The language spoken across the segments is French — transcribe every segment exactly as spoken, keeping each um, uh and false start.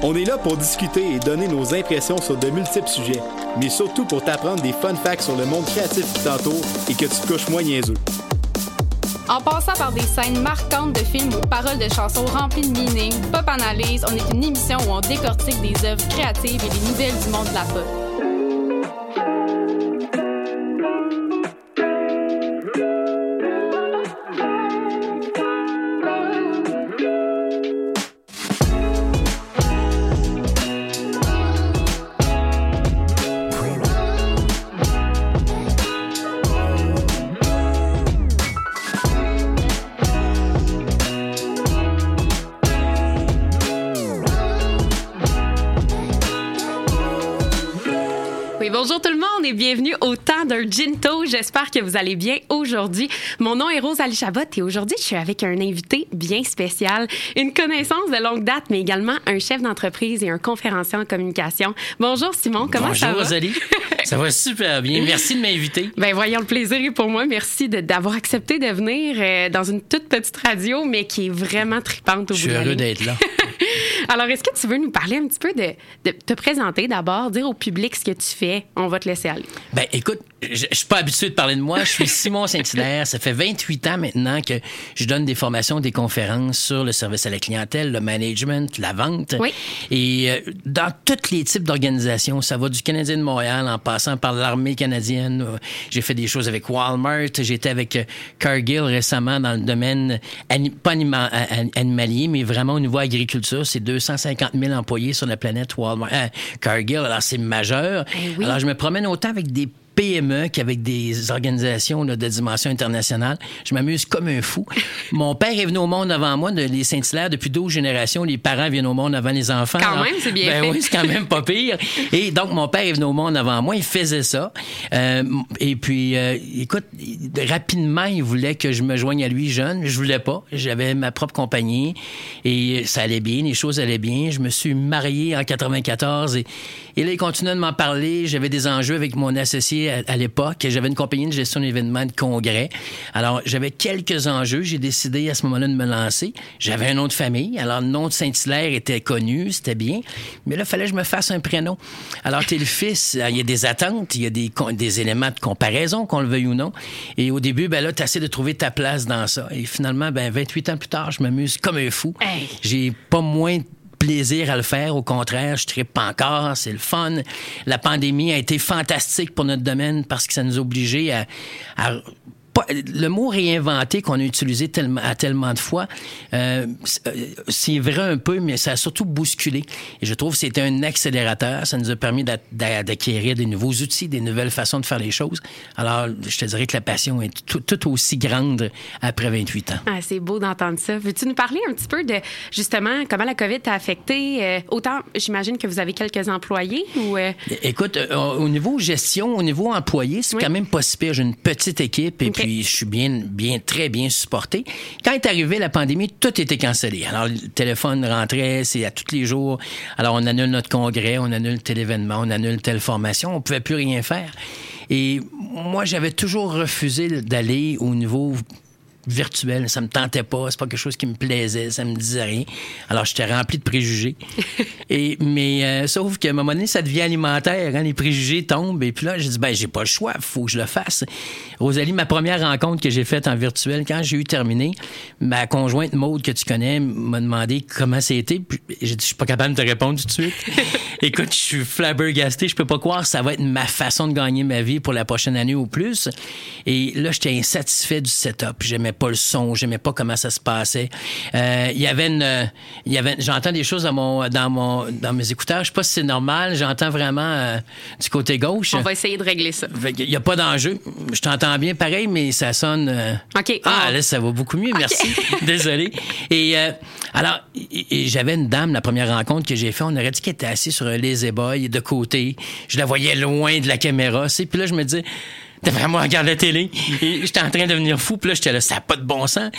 On est là pour discuter et donner nos impressions sur de multiples sujets, mais surtout pour t'apprendre des fun facts sur le monde créatif qui t'entoure et que tu te couches moins niaiseux. En passant par des scènes marquantes de films aux paroles de chansons remplies de meaning, Pop Analyse, on est une émission où on décortique des œuvres créatives et les nouvelles du monde de la pop. Bonjour tout le monde et bienvenue au temps d'un Ginto. J'espère que vous allez bien aujourd'hui. Mon nom est Rosalie Chabot et aujourd'hui, je suis avec un invité bien spécial, une connaissance de longue date, mais également un chef d'entreprise et un conférencier en communication. Bonjour Simon, comment Bonjour, ça va? Bonjour Rosalie, ça va super bien. Merci de m'inviter. Ben voyons, le plaisir est pour moi. Merci de, d'avoir accepté de venir euh, dans une toute petite radio, mais qui est vraiment tripante au bout de la ligne. Je suis heureux d'être là. Alors, est-ce que tu veux nous parler un petit peu de, de te présenter d'abord, dire au public ce que tu fais? On va te laisser aller. Ben, écoute, je, je suis pas habitué de parler de moi. Je suis Simon Saint-Hilaire. Ça fait vingt-huit ans maintenant que je donne des formations, des conférences sur le service à la clientèle, le management, la vente. Oui. Et euh, dans tous les types d'organisations, ça va du Canadien de Montréal en passant par l'armée canadienne. J'ai fait des choses avec Walmart. J'étais avec Cargill récemment dans le domaine, ani- pas anima- animalier, mais vraiment au niveau agriculture. C'est deux cent cinquante mille employés sur la planète Walmart. Euh, Cargill, alors c'est majeur. Eh oui. Alors je me promène autant avec des P M E qu'avec des organisations là, de dimension internationale. Je m'amuse comme un fou. Mon père est venu au monde avant moi, de les Saint-Hilaire, depuis douze générations. Les parents viennent au monde avant les enfants. Quand alors, même, c'est bien ben fait. oui, c'est quand même pas pire. Et donc, mon père est venu au monde avant moi. Il faisait ça. Euh, et puis, euh, écoute, rapidement, il voulait que je me joigne à lui jeune. Je voulais pas. J'avais ma propre compagnie et ça allait bien. Les choses allaient bien. Je me suis marié en quatre-vingt-quatorze et, et là, il continuait de m'en parler. J'avais des enjeux avec mon associé à, à l'époque. J'avais une compagnie de gestion d'événements de congrès. Alors, j'avais quelques enjeux. J'ai décidé à ce moment-là de me lancer. J'avais un nom de famille. Alors, le nom de Saint-Hilaire était connu. C'était bien. Mais là, il fallait que je me fasse un prénom. Alors, t'es le fils. Il y a des attentes. Il y a des, des éléments de comparaison, qu'on le veuille ou non. Et au début, ben là, t'essaies de trouver ta place dans ça. Et finalement, ben vingt-huit ans plus tard, je m'amuse comme un fou. Hey. J'ai pas moins plaisir à le faire. Au contraire, je trippe encore. C'est le fun. La pandémie a été fantastique pour notre domaine parce que ça nous a obligés à... à pas, le mot réinventer qu'on a utilisé tellement, à tellement de fois, euh, c'est vrai un peu, mais ça a surtout bousculé. Et je trouve que c'était un accélérateur. Ça nous a permis d'a, d'a, d'acquérir des nouveaux outils, des nouvelles façons de faire les choses. Alors, je te dirais que la passion est tout, tout aussi grande après vingt-huit ans. Ah, c'est beau d'entendre ça. Veux-tu nous parler un petit peu de, justement, comment la COVID t'a affecté? Euh, autant, j'imagine que vous avez quelques employés ou... Euh... Écoute, euh, au niveau gestion, au niveau employé, c'est oui. quand même pas si pire. J'ai une petite équipe et okay. puis je suis bien, bien, très bien supporté. Quand est arrivée la pandémie, tout était cancellé. Alors, le téléphone rentrait, c'est à tous les jours. Alors, on annule notre congrès, on annule tel événement, on annule telle formation. On pouvait plus rien faire. Et moi, j'avais toujours refusé d'aller au niveau virtuel, ça me tentait pas, c'est pas quelque chose qui me plaisait, ça me disait rien. Alors j'étais rempli de préjugés. et mais euh, sauf qu'à un moment donné, ça devient alimentaire, hein, les préjugés tombent et puis là j'ai dit ben j'ai pas le choix, faut que je le fasse. Rosalie, ma première rencontre que j'ai faite en virtuel, quand j'ai eu terminé, ma conjointe Maude que tu connais m'a demandé comment c'était, puis j'ai dit je suis pas capable de te répondre tout de suite. Écoute, je suis flabbergasté, je peux pas croire, ça va être ma façon de gagner ma vie pour la prochaine année ou plus. Et là j'étais insatisfait du setup, j'aimais pas le son, j'aimais pas comment ça se passait. Euh, il y avait une, euh, il y avait, j'entends des choses dans mon, dans mon, dans mes écouteurs. Je sais pas si c'est normal. J'entends vraiment euh, du côté gauche. On va essayer de régler ça. Il y a pas d'enjeu. Je t'entends bien, pareil, mais ça sonne. Euh... Ok. Ah oh. là, ça va beaucoup mieux. Okay. Merci. Désolé. Et euh, alors, et, et j'avais une dame la première rencontre que j'ai fait. On aurait dit qu'elle était assise sur un lazy boy de côté. Je la voyais loin de la caméra. C'est puis là, je me disais. T'as vraiment regardé la télé. Et j'étais en train de devenir fou. Puis là, j'étais là, ça n'a pas de bon sens.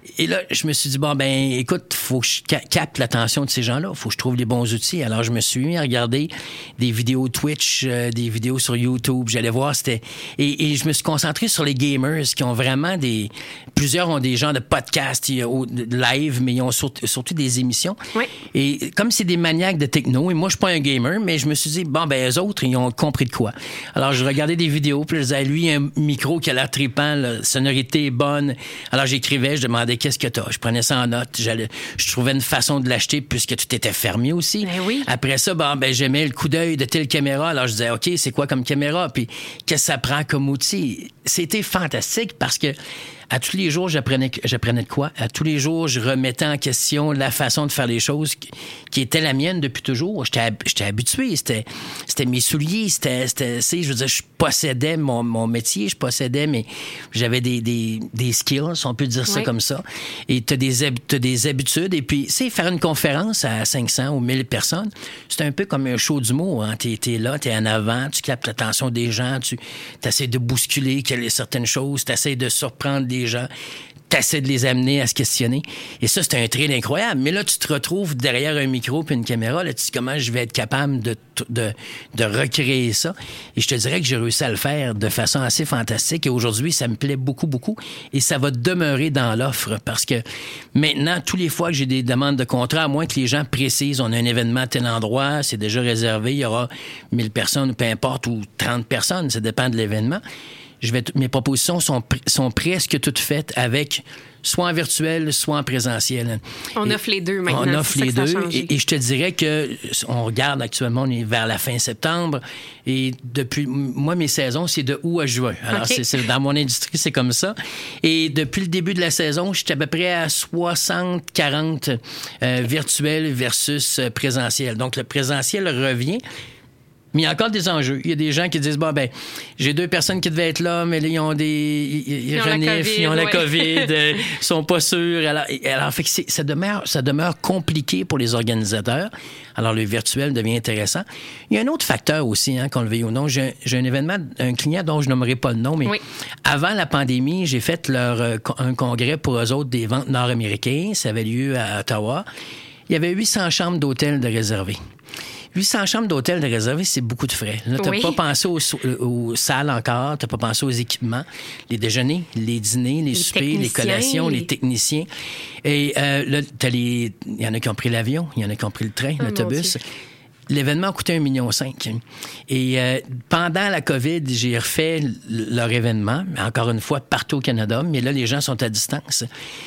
Et là, je me suis dit, bon, ben, écoute, faut que je capte l'attention de ces gens-là. Faut que je trouve les bons outils. Alors, je me suis mis à regarder des vidéos Twitch, euh, des vidéos sur YouTube. J'allais voir, c'était... Et, et je me suis concentré sur les gamers qui ont vraiment des... Plusieurs ont des genres de podcasts de live, mais ils ont surtout, surtout des émissions. Oui. Et comme c'est des maniaques de techno, et moi, je suis pas un gamer, mais je me suis dit, bon, ben, eux autres, ils ont compris de quoi. Alors, je regardais des vidéos, puis je disais, lui, un micro qui a l'air trippant, la sonorité est bonne. Alors, j'écrivais, je demandais, qu'est-ce que t'as? Je prenais ça en note. J'allais, je trouvais une façon de l'acheter puisque tout était fermé aussi. Ben oui. Après ça, ben, ben, j'aimais le coup d'œil de telle caméra. Alors, je disais, OK, c'est quoi comme caméra? Puis, qu'est-ce que ça prend comme outil? C'était fantastique parce que à tous les jours, j'apprenais, j'apprenais de quoi? À tous les jours, je remettais en question la façon de faire les choses qui, qui était la mienne depuis toujours. J'étais, j'étais habitué. C'était, c'était mes souliers. C'était, c'était, je veux dire, je possédais mon, mon métier. Je possédais, mais j'avais des, des, des skills, on peut dire ça oui. comme ça. Et t'as des, t'as des habitudes. Et puis, tu sais, faire une conférence à cinq cents ou mille personnes, c'est un peu comme un show d'humour. Hein. T'es, t'es là, t'es en avant, tu captes l'attention des gens, tu essaies de bousculer certaines choses, tu essaies de surprendre des gens, t'essaies de les amener à se questionner. Et ça, c'est un thrill incroyable. Mais là, tu te retrouves derrière un micro puis une caméra. Là, tu te dis comment je vais être capable de, de, de recréer ça. Et je te dirais que j'ai réussi à le faire de façon assez fantastique. Et aujourd'hui, ça me plaît beaucoup, beaucoup. Et ça va demeurer dans l'offre parce que maintenant, tous les fois que j'ai des demandes de contrat, à moins que les gens précisent, on a un événement à tel endroit, c'est déjà réservé, il y aura mille personnes, peu importe, ou trente personnes, ça dépend de l'événement. Je vais t- mes propositions sont, pr- sont presque toutes faites avec soit en virtuel, soit en présentiel. On et offre les deux maintenant. On offre les deux. Et, et je te dirais que on regarde actuellement, on est vers la fin septembre. Et depuis, moi, mes saisons, c'est de août à juin. Alors, okay. c'est, c'est, dans mon industrie, c'est comme ça. Et depuis le début de la saison, j'étais à peu près à soixante quarante euh, virtuel versus euh, présentiel. Donc, le présentiel revient. Mais il y a encore des enjeux. Il y a des gens qui disent, bon, ben, j'ai deux personnes qui devaient être là, mais là, ils ont des, ils, ils reniflent, ils ont la COVID, euh, ils sont pas sûrs. Alors, alors fait que c'est, ça demeure, ça demeure compliqué pour les organisateurs. Alors, le virtuel devient intéressant. Il y a un autre facteur aussi, hein, qu'on le veuille ou non. J'ai, j'ai un événement, un client dont je nommerai pas le nom, mais oui. avant la pandémie, j'ai fait leur, euh, un congrès pour eux autres des ventes nord-américains. Ça avait lieu à Ottawa. Il y avait huit cents chambres d'hôtel de réservées. huit cents chambres d'hôtel de réservées, c'est beaucoup de frais. Là, t'as oui. pas pensé aux, aux salles encore, t'as pas pensé aux équipements, les déjeuners, les dîners, les, les soupers, les collations, les, les techniciens. Et euh, là, t'as les... il y en a qui ont pris l'avion, il y en a qui ont pris le train, oh, l'autobus. L'événement a coûté un virgule cinq million. Et euh, pendant la COVID, j'ai refait leur événement, encore une fois, partout au Canada, mais là, les gens sont à distance.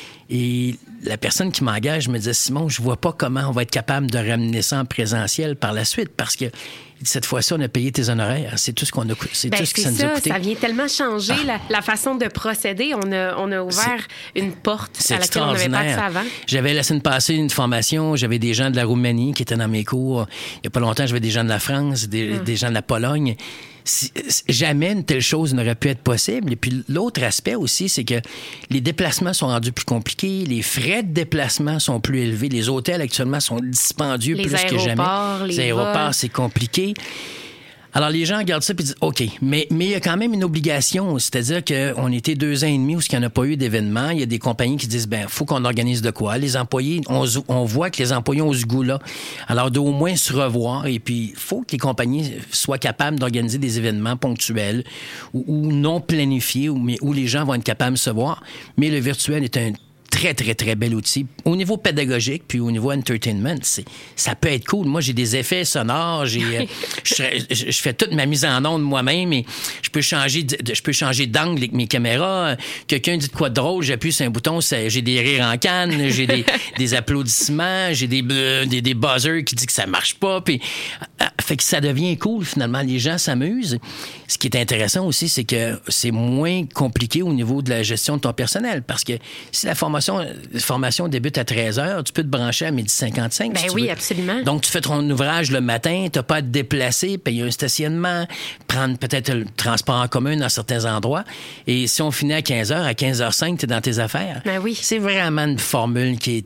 Et la personne qui m'engage me disait, Simon, je vois pas comment on va être capable de ramener ça en présentiel par la suite parce que cette fois-ci, on a payé tes honoraires. C'est tout ce qu'on a, c'est ben, tout ce que ça, ça nous a coûté. Ça vient tellement changer ah. la, la façon de procéder. On a, on a ouvert c'est, une porte à laquelle on n'avait pas accès avant. J'avais la semaine passée une formation. J'avais des gens de la Roumanie qui étaient dans mes cours. Il y a pas longtemps, j'avais des gens de la France, des, ah. des gens de la Pologne. Si, jamais une telle chose n'aurait pu être possible. Et puis l'autre aspect aussi, c'est que les déplacements sont rendus plus compliqués, les frais de déplacement sont plus élevés, les hôtels actuellement sont dispendieux les plus que jamais. Les, les aéroports, c'est compliqué. Alors, les gens regardent ça et disent, OK, mais mais il y a quand même une obligation. C'est-à-dire qu'on était deux ans et demi où il n'y en a pas eu d'événement. Il y a des compagnies qui disent, ben, faut qu'on organise de quoi. Les employés, on, on voit que les employés ont ce goût-là. Alors, d'au moins se revoir. Et puis, il faut que les compagnies soient capables d'organiser des événements ponctuels ou, ou non planifiés, ou, mais où les gens vont être capables de se voir. Mais le virtuel est un très, très, très bel outil. Au niveau pédagogique, puis au niveau entertainment, c'est, ça peut être cool. Moi, j'ai des effets sonores, j'ai, euh, je, je, je fais toute ma mise en onde moi-même et je peux changer, de, je peux changer d'angle avec mes caméras. Quelqu'un dit de quoi de drôle, j'appuie sur un bouton, ça, j'ai des rires en canne, j'ai des, des applaudissements, j'ai des, des, des buzzers qui disent que ça marche pas, puis fait que ça devient cool, finalement. Les gens s'amusent. Ce qui est intéressant aussi, c'est que c'est moins compliqué au niveau de la gestion de ton personnel, parce que si la formation La formation débute à treize heures, tu peux te brancher à midi cinquante-cinq. Ben si oui, tu veux. absolument. Donc, tu fais ton ouvrage le matin, tu n'as pas à te déplacer, payer un stationnement, prendre peut-être le transport en commun dans certains endroits. Et si on finit à quinze heures, à quinze heures cinq, tu es dans tes affaires. Ben oui. C'est vraiment une formule qui est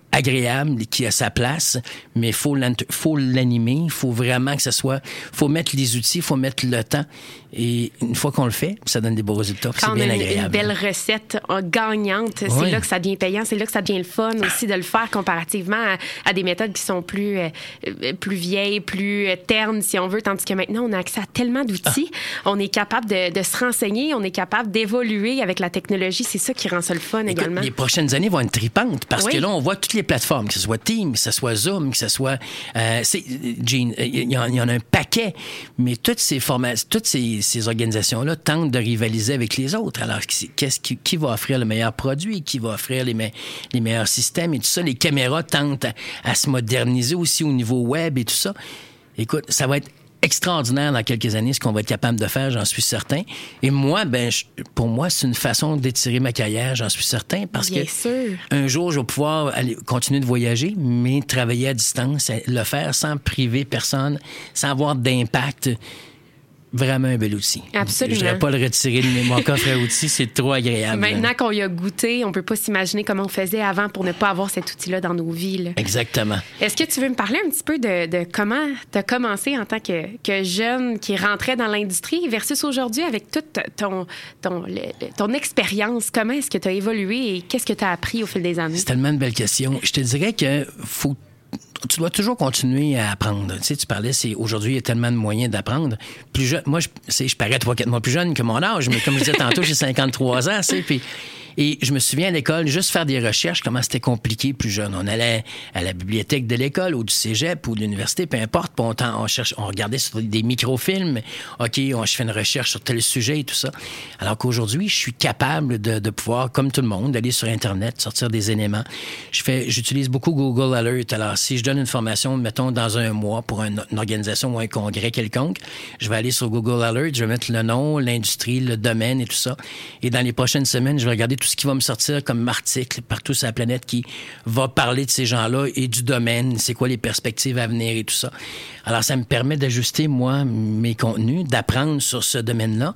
agréable, qui a sa place, mais il faut, faut l'animer, il faut vraiment que ce soit... Il faut mettre les outils, il faut mettre le temps. Et une fois qu'on le fait, ça donne des beaux résultats. Quand c'est bien on a une, agréable. Une belle recette gagnante, oui. c'est là que ça devient payant, c'est là que ça devient le fun aussi de le faire comparativement à, à des méthodes qui sont plus, euh, plus vieilles, plus ternes, si on veut, tandis que maintenant, on a accès à tellement d'outils. Ah. On est capable de, de se renseigner, on est capable d'évoluer avec la technologie. C'est ça qui rend ça le fun. Écoute, également. Les prochaines années vont être tripantes parce oui. que là, on voit toutes les plateformes, que ce soit Teams, que ce soit Zoom, que ce soit... Euh, c'est, Jean, il y, en, il y en a un paquet, mais toutes ces formations, toutes ces, ces organisations-là tentent de rivaliser avec les autres. Alors, qu'est-ce qui, qui va offrir le meilleur produit, qui va offrir les, me, les meilleurs systèmes et tout ça? Les caméras tentent à, à se moderniser aussi au niveau web et tout ça. Écoute, ça va être extraordinaire dans quelques années ce qu'on va être capable de faire, j'en suis certain. Et moi, ben, je, pour moi, c'est une façon d'étirer ma carrière, j'en suis certain, parce Bien que sûr. Un jour, je vais pouvoir aller, continuer de voyager, mais travailler à distance, le faire sans priver personne, sans avoir d'impact. Vraiment un bel outil. Absolument. Je ne voudrais pas le retirer de mon coffre à outils, c'est trop agréable. Maintenant qu'on y a goûté, on ne peut pas s'imaginer comment on faisait avant pour ne pas avoir cet outil-là dans nos vies. Là. Exactement. Est-ce que tu veux me parler un petit peu de, de comment tu as commencé en tant que, que jeune qui rentrait dans l'industrie versus aujourd'hui avec toute ton, ton, le, ton expérience? Comment est-ce que tu as évolué et qu'est-ce que tu as appris au fil des années? C'est tellement une belle question. Je te dirais que faut tu dois toujours continuer à apprendre. Tu sais, tu parlais, c'est aujourd'hui, il y a tellement de moyens d'apprendre. Plus jeune, moi, je, je parais trois, quatre mois plus jeune que mon âge, mais comme je disais tantôt, j'ai cinquante-trois ans, tu sais, puis... Et je me souviens à l'école, juste faire des recherches, comment c'était compliqué plus jeune. On allait à la bibliothèque de l'école ou du cégep ou de l'université, peu importe, puis on, on, cherche, on regardait sur des microfilms. OK, on, je fais une recherche sur tel sujet et tout ça. Alors qu'aujourd'hui, je suis capable de, de pouvoir, comme tout le monde, d'aller sur Internet, sortir des éléments. Je fais, j'utilise beaucoup Google Alert. Alors, si je donne une formation, mettons, dans un mois pour une, une organisation ou un congrès quelconque, je vais aller sur Google Alert, je vais mettre le nom, l'industrie, le domaine et tout ça. Et dans les prochaines semaines, je vais regarder tout ce qui va me sortir comme article partout sur la planète qui va parler de ces gens-là et du domaine, c'est quoi les perspectives à venir et tout ça. Alors, ça me permet d'ajuster, moi, mes contenus, d'apprendre sur ce domaine-là.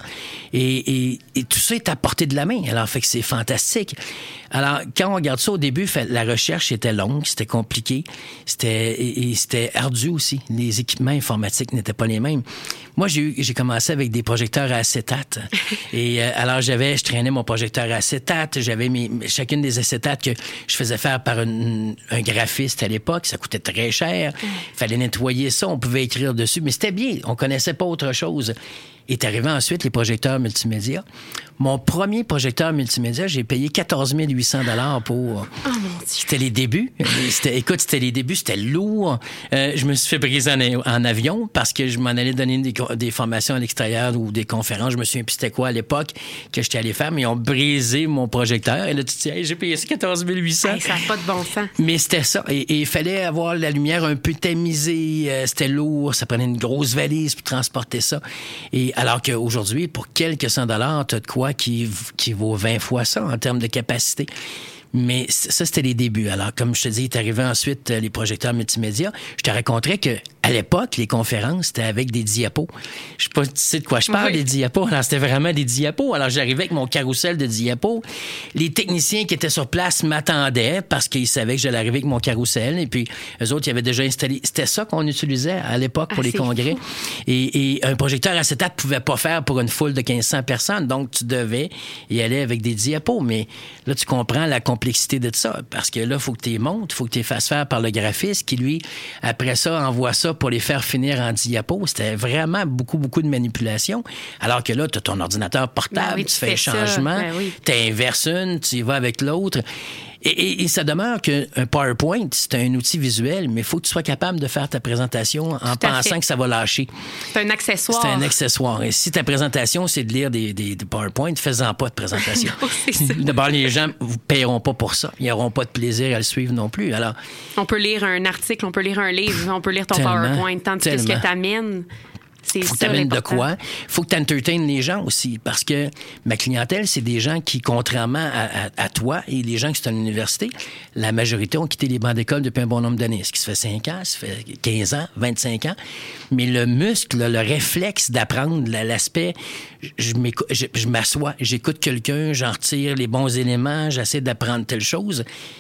Et, et, et tout ça est à portée de la main. Alors, fait que c'est fantastique. Alors, quand on regarde ça au début, fait, la recherche était longue, c'était compliqué, c'était, et, et c'était ardu aussi. Les équipements informatiques n'étaient pas les mêmes. Moi, j'ai, eu, j'ai commencé avec des projecteurs à acétate. Et euh, alors, j'avais, je traînais mon projecteur à acétate. J'avais mes, chacune des acétates que je faisais faire par une, un graphiste à l'époque. Ça coûtait très cher. Il fallait nettoyer ça. On pouvait écrire dessus. Mais c'était bien. On connaissait pas autre chose. Est arrivé ensuite les projecteurs multimédia. Mon premier projecteur multimédia, j'ai payé quatorze mille huit cents dollars pour... Oh mon Dieu! C'était les débuts. C'était, écoute, c'était les débuts, c'était lourd. Euh, je me suis fait briser en, en avion parce que je m'en allais donner des, des formations à l'extérieur ou des conférences. Je me souviens plus c'était quoi à l'époque que j'étais allé faire, mais ils ont brisé mon projecteur. Et là, tu te dis, hey, j'ai payé ça quatorze mille huit cents. Hey, ça n'a pas de bon sens. Mais c'était ça. Et il fallait avoir la lumière un peu tamisée. Euh, c'était lourd. Ça prenait une grosse valise pour transporter ça. Et alors qu'aujourd'hui, pour quelques cent dollars, tu as de quoi qui, qui vaut vingt fois ça en termes de capacité. Mais ça, c'était les débuts. Alors, comme je te dis, est arrivé ensuite les projecteurs multimédia. Je te raconterais que à l'époque, les conférences, c'était avec des diapos. Je sais pas, tu sais de quoi je parle, oui. Des diapos. Alors, c'était vraiment des diapos. Alors, j'arrivais avec mon carrousel de diapos. Les techniciens qui étaient sur place m'attendaient parce qu'ils savaient que j'allais arriver avec mon carrousel. Et puis, eux autres, ils avaient déjà installé... C'était ça qu'on utilisait à l'époque pour ah, les congrès. Et, et un projecteur acétate pouvait pas faire pour une foule de quinze cents personnes. Donc, tu devais y aller avec des diapos. Mais là, tu comprends la complexité de ça. Parce que là, il faut que tu les montes, il faut que tu les fasses faire par le graphiste qui, lui, après ça, envoie ça pour les faire finir en diapo. C'était vraiment beaucoup, beaucoup de manipulation. Alors que là, tu as ton ordinateur portable, ben oui, tu, tu fais un changement, ben oui. Tu inverses une, tu y vas avec l'autre. Et, et, et ça demeure qu'un PowerPoint, c'est un outil visuel, mais il faut que tu sois capable de faire ta présentation en pensant que ça va lâcher. C'est un accessoire. C'est un accessoire. Et si ta présentation, c'est de lire des, des, des PowerPoint, fais-en pas de présentation. Non, c'est ça. D'abord, les gens ne vous paieront pas pour ça. Ils n'auront pas de plaisir à le suivre non plus. Alors, on peut lire un article, on peut lire un livre, on peut lire ton tellement, PowerPoint, tandis tellement. que ce que tu amènes... Il faut que tu amènes de quoi. Il faut que tu entertaines les gens aussi. Parce que ma clientèle, c'est des gens qui, contrairement à, à, à toi et les gens qui sont à l'université, la majorité ont quitté les bancs d'école depuis un bon nombre d'années. Ce qui se fait cinq ans, ça fait quinze ans, vingt-cinq ans. Mais le muscle, le réflexe d'apprendre, l'aspect, je, je, je m'assois, j'écoute quelqu'un, j'en retire les bons éléments, j'essaie d'apprendre telle chose.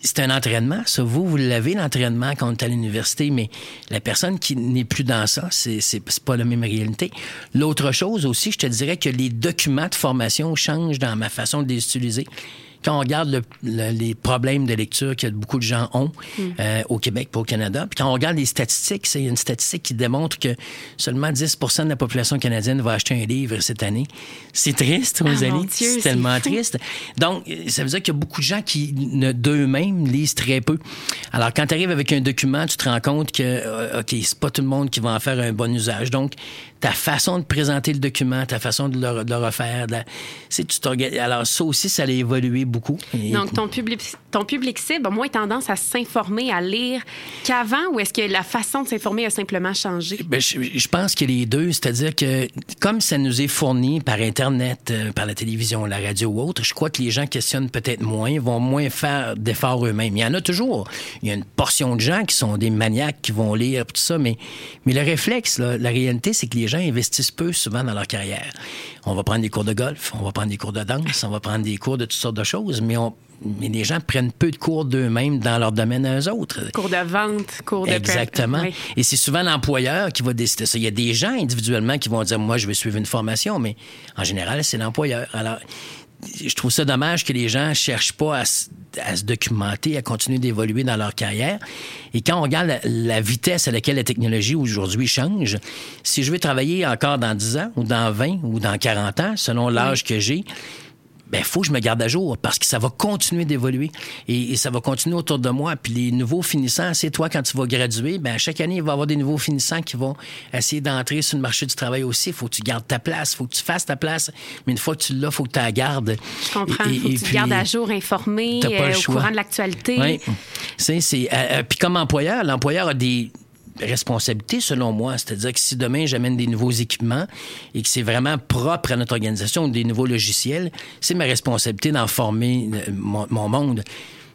c'est un entraînement, ça. Vous, vous l'avez, l'entraînement, quand on est à l'université, mais la personne qui n'est plus dans ça, c'est, c'est, c'est pas la même réalité. L'autre chose aussi, je te dirais que les documents de formation changent dans ma façon de les utiliser. Quand on regarde le, le, les problèmes de lecture que beaucoup de gens ont mm. euh, au Québec et au Canada, puis quand on regarde les statistiques, c'est une statistique qui démontre que seulement dix pour cent de la population canadienne va acheter un livre cette année. C'est triste, Rosalie. Ah, Dieu, c'est, c'est tellement triste. Donc, ça veut dire qu'il y a beaucoup de gens qui, ne, d'eux-mêmes, lisent très peu. Alors, quand tu arrives avec un document, tu te rends compte que, euh, OK, c'est pas tout le monde qui va en faire un bon usage. Donc, ta façon de présenter le document, ta façon de le, de le refaire, de la, c'est, tu t'organises. Alors, ça aussi, ça a évolué beaucoup. Et... Donc, ton public, ton public cible a moins tendance à s'informer, à lire qu'avant, ou est-ce que la façon de s'informer a simplement changé? Bien, je, je pense que les deux, c'est-à-dire que comme ça nous est fourni par Internet, euh, par la télévision, la radio ou autre, je crois que les gens questionnent peut-être moins, vont moins faire d'efforts eux-mêmes. Il y en a toujours. Il y a une portion de gens qui sont des maniaques, qui vont lire, tout ça, mais, mais le réflexe, là, la réalité, c'est que les gens investissent peu souvent dans leur carrière. On va prendre des cours de golf, on va prendre des cours de danse, on va prendre des cours de toutes sortes de choses, mais, on, mais les gens prennent peu de cours d'eux-mêmes dans leur domaine à eux autres. Cours de vente, cours de... Exactement. Oui. Et c'est souvent l'employeur qui va décider ça. Il y a des gens individuellement qui vont dire, moi, je vais suivre une formation, mais en général, c'est l'employeur. Alors, je trouve ça dommage que les gens ne cherchent pas à, à se documenter, à continuer d'évoluer dans leur carrière. Et quand on regarde la, la vitesse à laquelle la technologie aujourd'hui change, si je veux travailler encore dans dix ans, ou dans vingt, ou dans quarante ans, selon l'âge oui. que j'ai, ben, il faut que je me garde à jour parce que ça va continuer d'évoluer et, et ça va continuer autour de moi. Puis les nouveaux finissants, c'est toi, quand tu vas graduer, ben, chaque année, il va y avoir des nouveaux finissants qui vont essayer d'entrer sur le marché du travail aussi. Il faut que tu gardes ta place, il faut que tu fasses ta place. Mais une fois que tu l'as, il faut que tu la gardes. Je comprends. Il faut que tu te gardes à jour, informé, euh, au courant de l'actualité. Oui. C'est, c'est, euh, puis comme employeur, l'employeur a des responsabilité, selon moi. C'est-à-dire que si demain, j'amène des nouveaux équipements et que c'est vraiment propre à notre organisation, des nouveaux logiciels, c'est ma responsabilité d'en former mon, mon monde.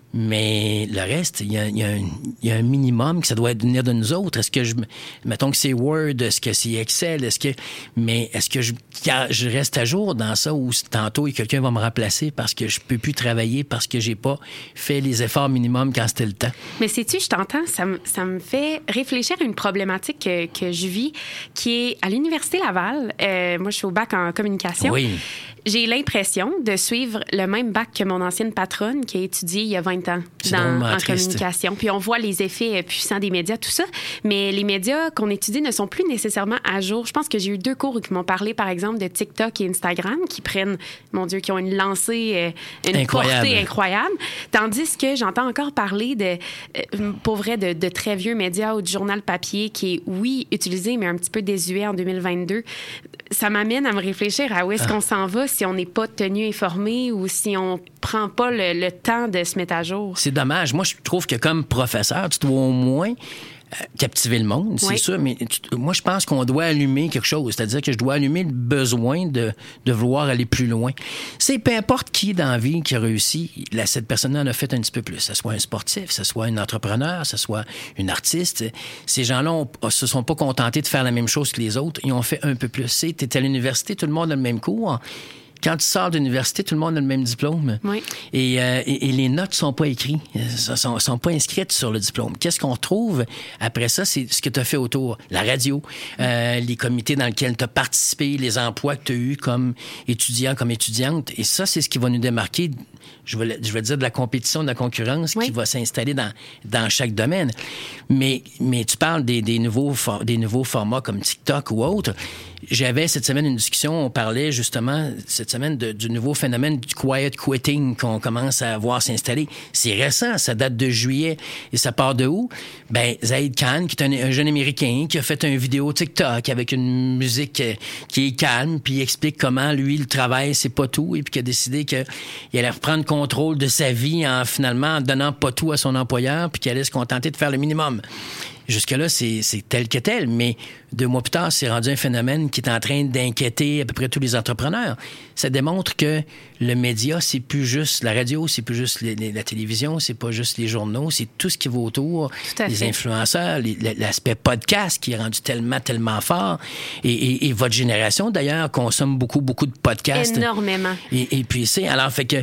Mais le reste, il y a, y a un, y a un minimum que ça doit venir de nous autres. Est-ce que je... Mettons que c'est Word, est-ce que c'est Excel, est-ce que... Mais est-ce que je, je reste à jour dans ça ou tantôt quelqu'un va me remplacer parce que je peux plus travailler parce que j'ai pas fait les efforts minimums quand c'était le temps? Mais sais-tu, je t'entends, ça me, ça me fait réfléchir à une problématique que, que je vis qui est à l'Université Laval. Euh, moi, je suis au bac en communication. Oui. J'ai l'impression de suivre le même bac que mon ancienne patronne qui a étudié il y a vingt ans dans, en triste. communication. Puis on voit les effets puissants des médias, tout ça. Mais les médias qu'on étudie ne sont plus nécessairement à jour. Je pense que j'ai eu deux cours qui m'ont parlé, par exemple, de TikTok et Instagram qui prennent, mon Dieu, qui ont une lancée, une incroyable. portée incroyable. Tandis que j'entends encore parler de, pour vrai, de, de très vieux médias ou du journal papier qui est, oui, utilisé, mais un petit peu désuet en deux mille vingt-deux. Ça m'amène à me réfléchir à où est-ce ah. qu'on s'en va si on n'est pas tenu informé ou si on prend pas le, le temps de se mettre à jour. C'est dommage. Moi, je trouve que comme professeur, tu dois au moins euh, captiver le monde, c'est oui. sûr, mais tu, moi, je pense qu'on doit allumer quelque chose. C'est-à-dire que je dois allumer le besoin de, de vouloir aller plus loin. C'est peu importe qui dans la vie qui a réussi, là, cette personne-là en a fait un petit peu plus. Que ce soit un sportif, que ce soit un entrepreneur, que ce soit une artiste. Ces gens-là ont, se sont pas contentés de faire la même chose que les autres. Ils ont fait un peu plus. Tu es à l'université, tout le monde a le même cours. Quand tu sors de l'université, tout le monde a le même diplôme. Oui. Et, euh, et, et les notes sont pas écrites, sont, sont pas inscrites sur le diplôme. Qu'est-ce qu'on trouve après ça? C'est ce que tu as fait autour. La radio, euh, les comités dans lesquels tu as participé, les emplois que tu as eus comme étudiant, comme étudiante. Et ça, c'est ce qui va nous démarquer, je vais, je vais dire, de la compétition, de la concurrence oui. qui va s'installer dans, dans chaque domaine. Mais, mais tu parles des, des, nouveaux, for, des nouveaux formats comme TikTok ou autres. J'avais cette semaine une discussion, on parlait justement cette semaine de, du nouveau phénomène du quiet quitting qu'on commence à voir s'installer. C'est récent, ça date de juillet. Et ça part de où? Ben, Zaid Khan, qui est un, un jeune Américain, qui a fait une vidéo TikTok avec une musique qui est calme, puis il explique comment, lui, le travail, c'est pas tout, et puis qui a décidé qu'il allait reprendre contrôle de sa vie en finalement en donnant pas tout à son employeur, puis qu'il allait se contenter de faire le minimum. Jusque-là, c'est, c'est tel que tel, mais deux mois plus tard, c'est rendu un phénomène qui est en train d'inquiéter à peu près tous les entrepreneurs. Ça démontre que le média, c'est plus juste la radio, c'est plus juste les, les, la télévision, c'est pas juste les journaux, c'est tout ce qui va autour, les fait. influenceurs, les, l'aspect podcast qui est rendu tellement, tellement fort. Et, et, et votre génération, d'ailleurs, consomme beaucoup, beaucoup de podcasts. Énormément. Et, et puis, c'est... Alors, fait que...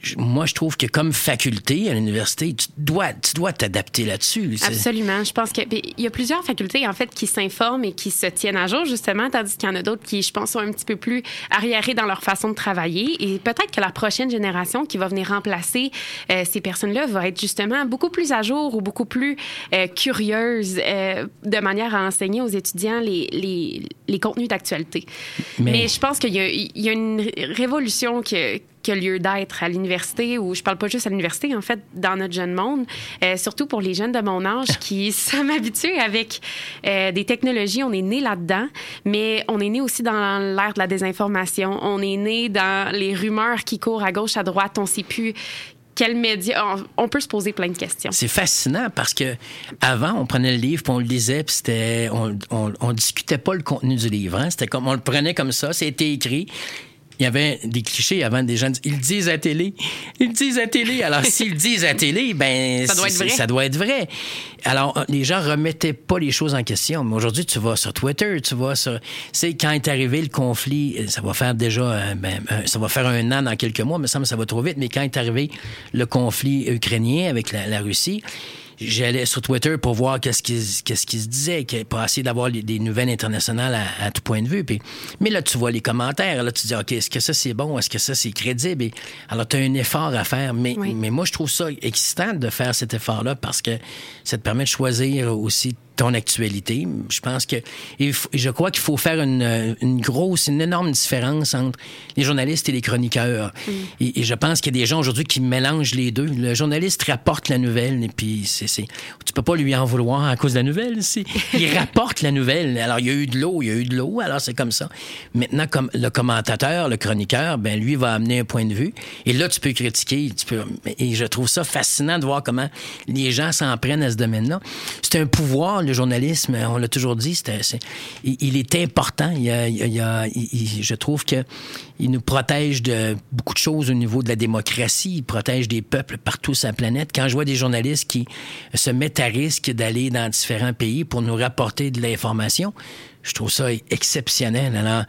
moi, je trouve que comme faculté à l'université, tu dois, tu dois t'adapter là-dessus. C'est... Absolument. Je pense qu'il y a plusieurs facultés, en fait, qui s'informent et qui se tiennent à jour, justement, tandis qu'il y en a d'autres qui, je pense, sont un petit peu plus arriérés dans leur façon de travailler. Et peut-être que la prochaine génération qui va venir remplacer euh, ces personnes-là va être justement beaucoup plus à jour ou beaucoup plus euh, curieuse euh, de manière à enseigner aux étudiants les, les, les contenus d'actualité. Mais, Mais je pense qu'il y a, il y a une révolution que qui a lieu d'être à l'université, ou je parle pas juste à l'université, en fait, dans notre jeune monde, euh, surtout pour les jeunes de mon âge qui sommes habitués avec euh, des technologies. On est né là-dedans, mais on est né aussi dans l'ère de la désinformation. On est né dans les rumeurs qui courent à gauche, à droite. On sait plus quels médias... On, on peut se poser plein de questions. C'est fascinant parce que avant, on prenait le livre puis on le lisait puis c'était... On, on, on discutait pas le contenu du livre. Hein? C'était comme... On le prenait comme ça, c'était écrit. Il y avait des clichés avant, des gens ils le disent à télé. Ils le disent à télé. Alors, s'ils le disent à télé, ben ça doit être vrai. Ça doit être vrai. Alors, les gens remettaient pas les choses en question. Mais aujourd'hui, tu vas sur Twitter, tu vas sur... C'est quand est arrivé le conflit, ça va faire déjà... Ben, ça va faire un an dans quelques mois, mais ça me semble que ça va trop vite. Mais quand est arrivé le conflit ukrainien avec la, la Russie... J'allais sur Twitter pour voir qu'est-ce qui, qu'est-ce qui se disait, pour essayer d'avoir des nouvelles internationales à, à tout point de vue. Puis, mais là, tu vois les commentaires. Là, tu dis, OK, est-ce que ça, c'est bon? Est-ce que ça, c'est crédible? Et, alors, tu as un effort à faire. Mais, oui. mais moi, je trouve ça excitant de faire cet effort-là parce que ça te permet de choisir aussi ton actualité. Je pense que... Et je crois qu'il faut faire une, une grosse, une énorme différence entre les journalistes et les chroniqueurs. Mm. Et, et je pense qu'il y a des gens aujourd'hui qui mélangent les deux. Le journaliste rapporte la nouvelle et puis c'est, c'est... tu peux pas lui en vouloir à cause de la nouvelle. C'est... Il rapporte la nouvelle. Alors, il y a eu de l'eau, il y a eu de l'eau, alors c'est comme ça. Maintenant, comme le commentateur, le chroniqueur, ben lui va amener un point de vue. Et là, tu peux critiquer. Tu peux... Et je trouve ça fascinant de voir comment les gens s'en prennent à ce domaine-là. C'est un pouvoir, le journalisme, on l'a toujours dit, c'est, c'est, il, il est important. Il y a, il y a, il, je trouve que il nous protège de beaucoup de choses au niveau de la démocratie. Il protège des peuples partout sur la planète. Quand je vois des journalistes qui se mettent à risque d'aller dans différents pays pour nous rapporter de l'information, je trouve ça exceptionnel. Alors,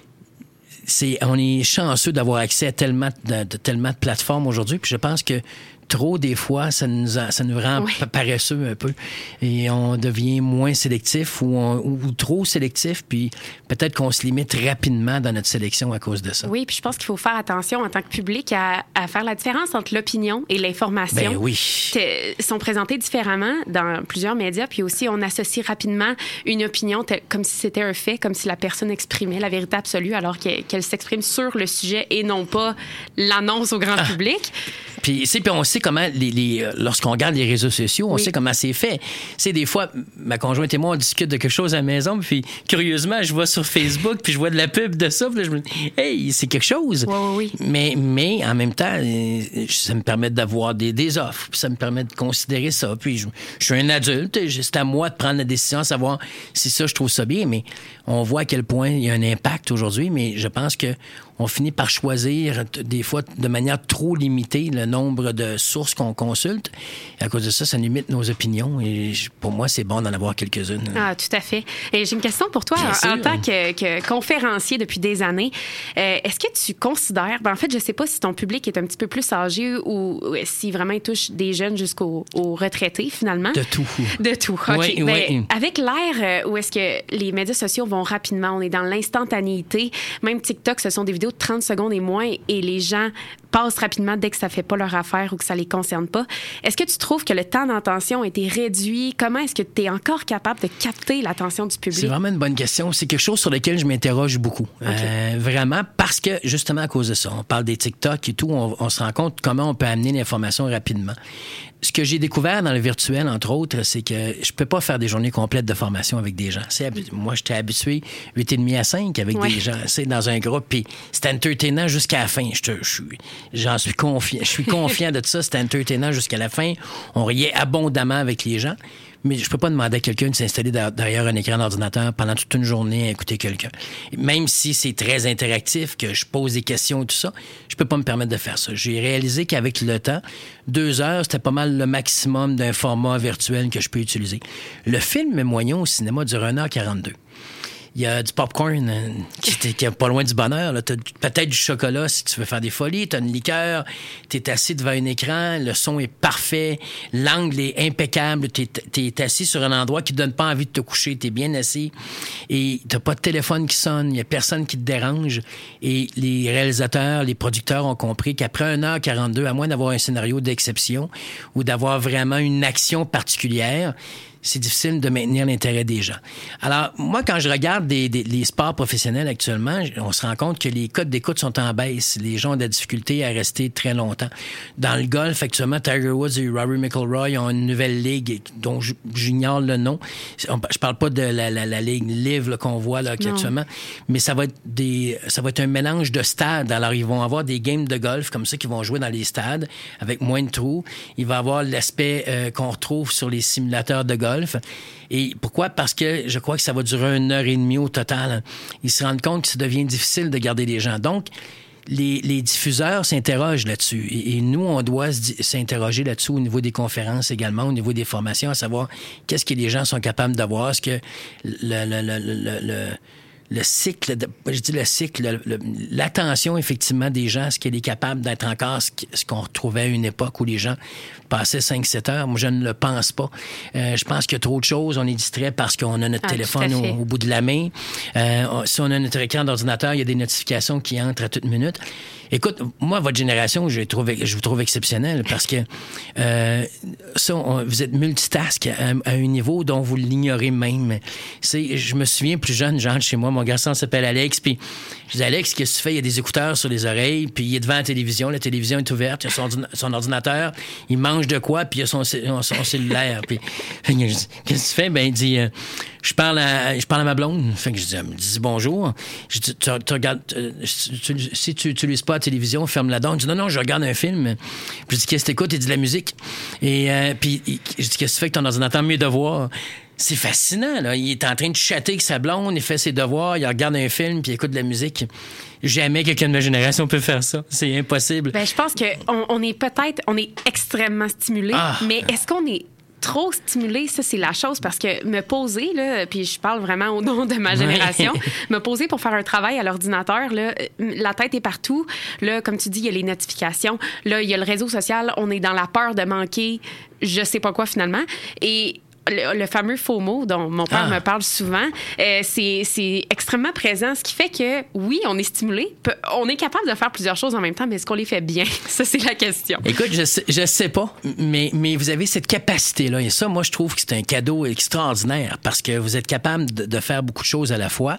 c'est, on est chanceux d'avoir accès à tellement de, de, tellement de plateformes aujourd'hui. Puis je pense que trop, des fois, ça nous, a, ça nous rend oui. paresseux un peu. Et on devient moins sélectif ou, on, ou trop sélectif, puis peut-être qu'on se limite rapidement dans notre sélection à cause de ça. Oui, puis je pense qu'il faut faire attention en tant que public à, à faire la différence entre l'opinion et l'information. Ben oui. Ils sont présentés différemment dans plusieurs médias, puis aussi on associe rapidement une opinion tel, comme si c'était un fait, comme si la personne exprimait la vérité absolue alors qu'elle, qu'elle s'exprime sur le sujet et non pas l'annonce au grand ah. public. Puis, puis on sait comment, les, les, lorsqu'on regarde les réseaux sociaux, on oui. sait comment c'est fait. C'est des fois, ma conjointe et moi, on discute de quelque chose à la maison, puis curieusement, je vois sur Facebook, puis je vois de la pub de ça, puis là, je me dis, hey, c'est quelque chose. Oui, oui, oui. Mais, mais en même temps, ça me permet d'avoir des, des offres, puis ça me permet de considérer ça. Puis je, je suis un adulte, c'est à moi de prendre la décision, de savoir si ça, je trouve ça bien, mais on voit à quel point il y a un impact aujourd'hui, mais je pense que on finit par choisir, des fois, de manière trop limitée, le nombre de sources qu'on consulte. Et à cause de ça, ça limite nos opinions. Et pour moi, c'est bon d'en avoir quelques-unes. Ah, tout à fait. Et j'ai une question pour toi. En, en tant que, que conférencier depuis des années, euh, est-ce que tu considères... Ben, en fait, je ne sais pas si ton public est un petit peu plus âgé ou, ou si vraiment il touche des jeunes jusqu'aux aux retraités, finalement. De tout. De tout. OK. Oui, ben, oui. Avec l'ère où est-ce que les médias sociaux vont rapidement, on est dans l'instantanéité. Même TikTok, ce sont des vidéos de trente secondes et moins et les gens passent rapidement dès que ça fait pas leur affaire ou que ça les concerne pas. Est-ce que tu trouves que le temps d'attention a été réduit? Comment est-ce que tu es encore capable de capter l'attention du public? C'est vraiment une bonne question. C'est quelque chose sur lequel je m'interroge beaucoup. Okay. Euh, vraiment, parce que justement à cause de ça, on parle des TikTok et tout, on, on se rend compte comment on peut amener l'information rapidement. Ce que j'ai découvert dans le virtuel, entre autres, c'est que je peux pas faire des journées complètes de formation avec des gens. C'est habi- moi, j'étais habitué huit et demi à cinq avec ouais. des gens, c'est dans un groupe, puis c'était entertainant jusqu'à la fin. Je te, je suis, j'en suis confiant. Je suis confiant de ça. C'était entertainant jusqu'à la fin. On riait abondamment avec les gens. Mais je peux pas demander à quelqu'un de s'installer derrière un écran d'ordinateur pendant toute une journée à écouter quelqu'un. Même si c'est très interactif, que je pose des questions et tout ça, je peux pas me permettre de faire ça. J'ai réalisé qu'avec le temps, deux heures, c'était pas mal le maximum d'un format virtuel que je peux utiliser. Le film moyen au cinéma dure une heure quarante-deux. Il y a du popcorn euh, qui est pas loin du bonheur. Tu as peut-être du chocolat si tu veux faire des folies. Tu as une liqueur. Tu es assis devant un écran. Le son est parfait. L'angle est impeccable. Tu es assis sur un endroit qui ne donne pas envie de te coucher. Tu es bien assis. Et tu n'as pas de téléphone qui sonne. Il n'y a personne qui te dérange. Et les réalisateurs, les producteurs ont compris qu'après une heure quarante-deux, à moins d'avoir un scénario d'exception ou d'avoir vraiment une action particulière, c'est difficile de maintenir l'intérêt des gens. Alors, moi, quand je regarde des, des, les sports professionnels actuellement, on se rend compte que les codes d'écoute sont en baisse. Les gens ont de la difficulté à rester très longtemps. Dans le golf, actuellement, Tiger Woods et Rory McIlroy ont une nouvelle ligue dont j'ignore le nom. Je parle pas de la, la, la ligue Live là, qu'on voit là, actuellement, mais ça va être des, ça va être un mélange de stades. Alors, ils vont avoir des games de golf comme ça qui vont jouer dans les stades avec moins de trous. Il va y avoir l'aspect euh, qu'on retrouve sur les simulateurs de golf. Et pourquoi? Parce que je crois que ça va durer une heure et demie au total. Ils se rendent compte que ça devient difficile de garder les gens. Donc, les, les diffuseurs s'interrogent là-dessus. Et, et nous, on doit s'interroger là-dessus au niveau des conférences également, au niveau des formations, à savoir qu'est-ce que les gens sont capables de voir. Est-ce que le... le, le, le, le le cycle, de, je dis le cycle, le, l'attention effectivement des gens, est-ce qu'elle est capable d'être encore ce, ce qu'on retrouvait à une époque où les gens passaient cinq sept heures? Moi, je ne le pense pas. Euh, je pense qu'il y a trop de choses. On est distrait parce qu'on a notre ah, téléphone au, au bout de la main. Euh, on, si on a notre écran d'ordinateur, il y a des notifications qui entrent à toute minute. Écoute, moi, votre génération, je, trouve, je vous trouve exceptionnelle parce que euh, ça, on, vous êtes multitask à, à un niveau dont vous l'ignorez même. C'est, je me souviens plus jeune, genre chez moi, mon garçon s'appelle Alex, puis je dis Alex, qu'est-ce que tu fais? Il y a des écouteurs sur les oreilles, puis il est devant la télévision, la télévision est ouverte, il a son, son ordinateur, il mange de quoi, puis il a son, son, son cellulaire. Puis je dis, qu'est-ce que tu fais? Ben, il dit, euh, je parle à, je parle à ma blonde. Fait que je dis, elle me dit bonjour. Je dis, tu, tu regardes, tu, si tu n'utilises pas la télévision, ferme-la donc. Il dit, non, non, je regarde un film. Puis je dis, qu'est-ce que t'écoutes? Il dit de la musique. Et euh, puis il, je dis, qu'est-ce que tu fais que ton ordinateur? Mieux devoir. C'est fascinant, là. Il est en train de chatter avec sa blonde, il fait ses devoirs, il regarde un film, puis il écoute de la musique. Jamais quelqu'un de ma génération peut faire ça. C'est impossible. Ben, je pense qu'on on est peut-être, on est extrêmement stimulé, ah. mais est-ce qu'on est trop stimulé? Ça, c'est la chose, parce que me poser, là, puis je parle vraiment au nom de ma génération, ouais. me poser pour faire un travail à l'ordinateur, là, la tête est partout. Là, comme tu dis, il y a les notifications. Là, il y a le réseau social. On est dans la peur de manquer je sais pas quoi, finalement. Et Le, le fameux FOMO dont mon père ah. me parle souvent, euh, c'est, c'est extrêmement présent, ce qui fait que, oui, on est stimulé, on est capable de faire plusieurs choses en même temps, mais est-ce qu'on les fait bien? Ça, c'est la question. Écoute, je sais, je sais pas, mais, mais vous avez cette capacité-là, et ça, moi, je trouve que c'est un cadeau extraordinaire, parce que vous êtes capable de, de faire beaucoup de choses à la fois.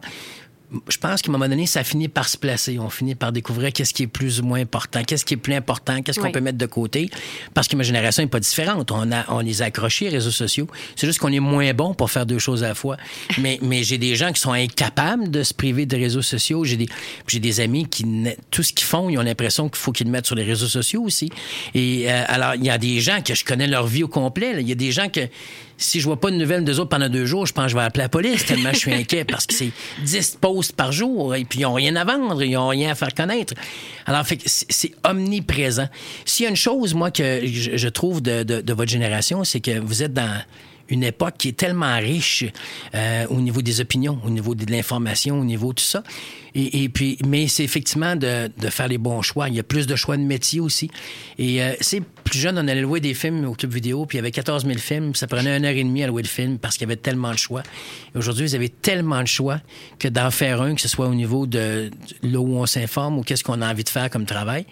Je pense qu'à un moment donné, ça finit par se placer. On finit par découvrir qu'est-ce qui est plus ou moins important, qu'est-ce qui est plus important, qu'est-ce oui. qu'on peut mettre de côté. Parce que ma génération n'est pas différente. On, a, on les a accrochés, les réseaux sociaux. C'est juste qu'on est moins bon pour faire deux choses à la fois. Mais, mais j'ai des gens qui sont incapables de se priver des réseaux sociaux. J'ai des, j'ai des amis qui, tout ce qu'ils font, ils ont l'impression qu'il faut qu'ils le mettent sur les réseaux sociaux aussi. Et euh, alors, il y a des gens que je connais leur vie au complet. Là. Il y a des gens que, si je vois pas de nouvelles d'eux autres pendant deux jours, je pense que je vais appeler la police tellement je suis inquiet parce que c'est dix posts par jour et puis ils ont rien à vendre, ils ont rien à faire connaître. Alors, fait que c'est, c'est omniprésent. S'il y a une chose, moi, que je, je trouve de, de, de votre génération, c'est que vous êtes dans une époque qui est tellement riche euh, au niveau des opinions, au niveau de l'information, au niveau de tout ça. Et, et puis, mais c'est effectivement de, de faire les bons choix. Il y a plus de choix de métier aussi. Et euh, c'est plus jeune, on allait louer des films au club vidéo, puis il y avait quatorze mille films. Ça prenait une heure et demie à louer le film parce qu'il y avait tellement de choix. Et aujourd'hui, vous avez tellement de choix que d'en faire un, que ce soit au niveau de, de là où on s'informe ou qu'est-ce qu'on a envie de faire comme travail,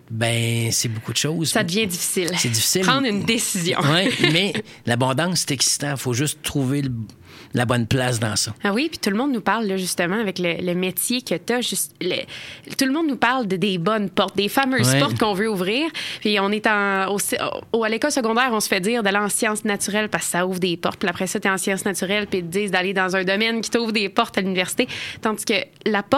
ben c'est beaucoup de choses. Ça devient difficile. C'est difficile. Prendre une décision. Oui, mais l'abondance, c'est excitant. Il faut juste trouver le, la bonne place dans ça. Ah oui, puis tout le monde nous parle, là, justement, avec le, le métier que tu as. Juste, le, tout le monde nous parle de des bonnes portes, des fameuses ouais. portes qu'on veut ouvrir. Puis on est en, au, au, à l'école secondaire, on se fait dire d'aller en sciences naturelles parce que ça ouvre des portes. Puis après ça, tu es en sciences naturelles, puis ils te disent d'aller dans un domaine qui t'ouvre des portes à l'université. Tandis que la porte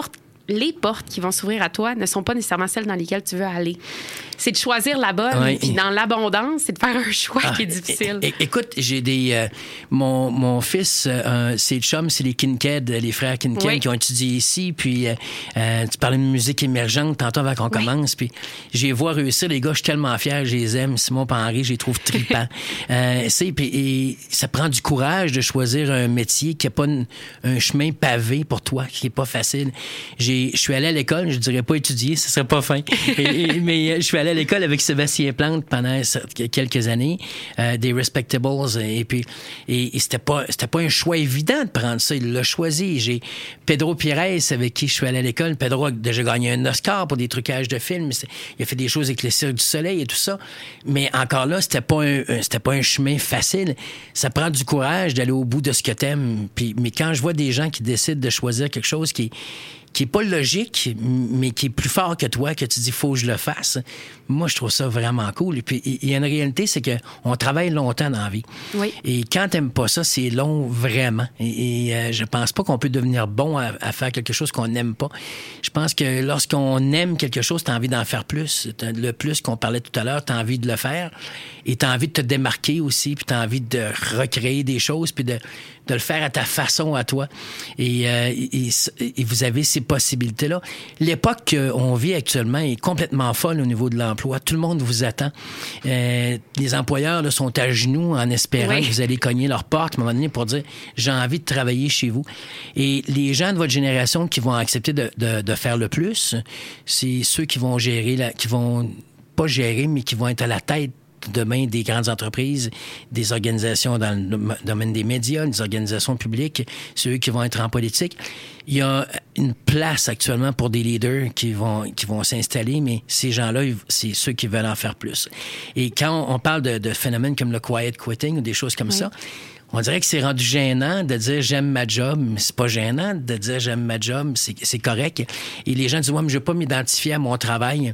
les portes qui vont s'ouvrir à toi ne sont pas nécessairement celles dans lesquelles tu veux aller. C'est de choisir la bonne. Ouais. Puis dans l'abondance, c'est de faire un choix ah, qui est difficile. É- é- écoute, j'ai des... Euh, mon, mon fils, euh, ses chums, c'est les Kincaid, les frères Kincaid oui. qui ont étudié ici. Puis euh, euh, tu parlais de musique émergente tantôt avant qu'on oui. commence. Puis je les vois réussir. Les gars, je suis tellement fier. Je les aime. Simon et Henri, je les trouve tripants. euh, c'est, puis, et ça prend du courage de choisir un métier qui n'a pas une, un chemin pavé pour toi, qui n'est pas facile. J'ai, je suis allé à l'école, je dirais pas étudier, ce serait pas fin. et, et, mais je suis allé à l'école avec Sébastien Plante pendant quelques années, euh, des Respectables, et puis et, et c'était pas c'était pas un choix évident de prendre ça. Il l'a choisi. J'ai Pedro Pires avec qui je suis allé à l'école. Pedro a déjà gagné un Oscar pour des trucages de films. Il a fait des choses avec le Cirque du Soleil et tout ça. Mais encore là, c'était pas un, c'était pas un chemin facile. Ça prend du courage d'aller au bout de ce que t'aimes. Puis, mais quand je vois des gens qui décident de choisir quelque chose qui qui est pas logique, mais qui est plus fort que toi, que tu dis, faut que je le fasse. Moi, je trouve ça vraiment cool. Et puis, il y a une réalité, c'est qu'on travaille longtemps dans la vie. Oui. Et quand t'aimes pas ça, c'est long, vraiment. Et, et euh, je pense pas qu'on peut devenir bon à, à faire quelque chose qu'on n'aime pas. Je pense que lorsqu'on aime quelque chose, t'as envie d'en faire plus. Le plus qu'on parlait tout à l'heure, t'as envie de le faire. Et t'as envie de te démarquer aussi, puis t'as envie de recréer des choses, puis de, de le faire à ta façon, à toi. Et, euh, et, et vous avez ces possibilités-là. L'époque qu'on vit actuellement est complètement folle au niveau de l'emploi. Tout le monde vous attend. Euh, les employeurs là, sont à genoux en espérant oui. que vous allez cogner leur porte à un moment donné pour dire « j'ai envie de travailler chez vous ». Et les gens de votre génération qui vont accepter de, de, de faire le plus, c'est ceux qui vont gérer, la, qui vont pas gérer, mais qui vont être à la tête demain des grandes entreprises, des organisations dans le domaine des médias, des organisations publiques, ceux qui vont être en politique. Il y a une place actuellement pour des leaders qui vont qui vont s'installer, mais ces gens-là, c'est ceux qui veulent en faire plus. Et quand on parle de, de phénomènes comme le quiet quitting ou des choses comme oui. ça, on dirait que c'est rendu gênant de dire j'aime ma job, mais c'est pas gênant de dire j'aime ma job, c'est, c'est correct. Et les gens disent moi, mais je veux pas m'identifier à mon travail.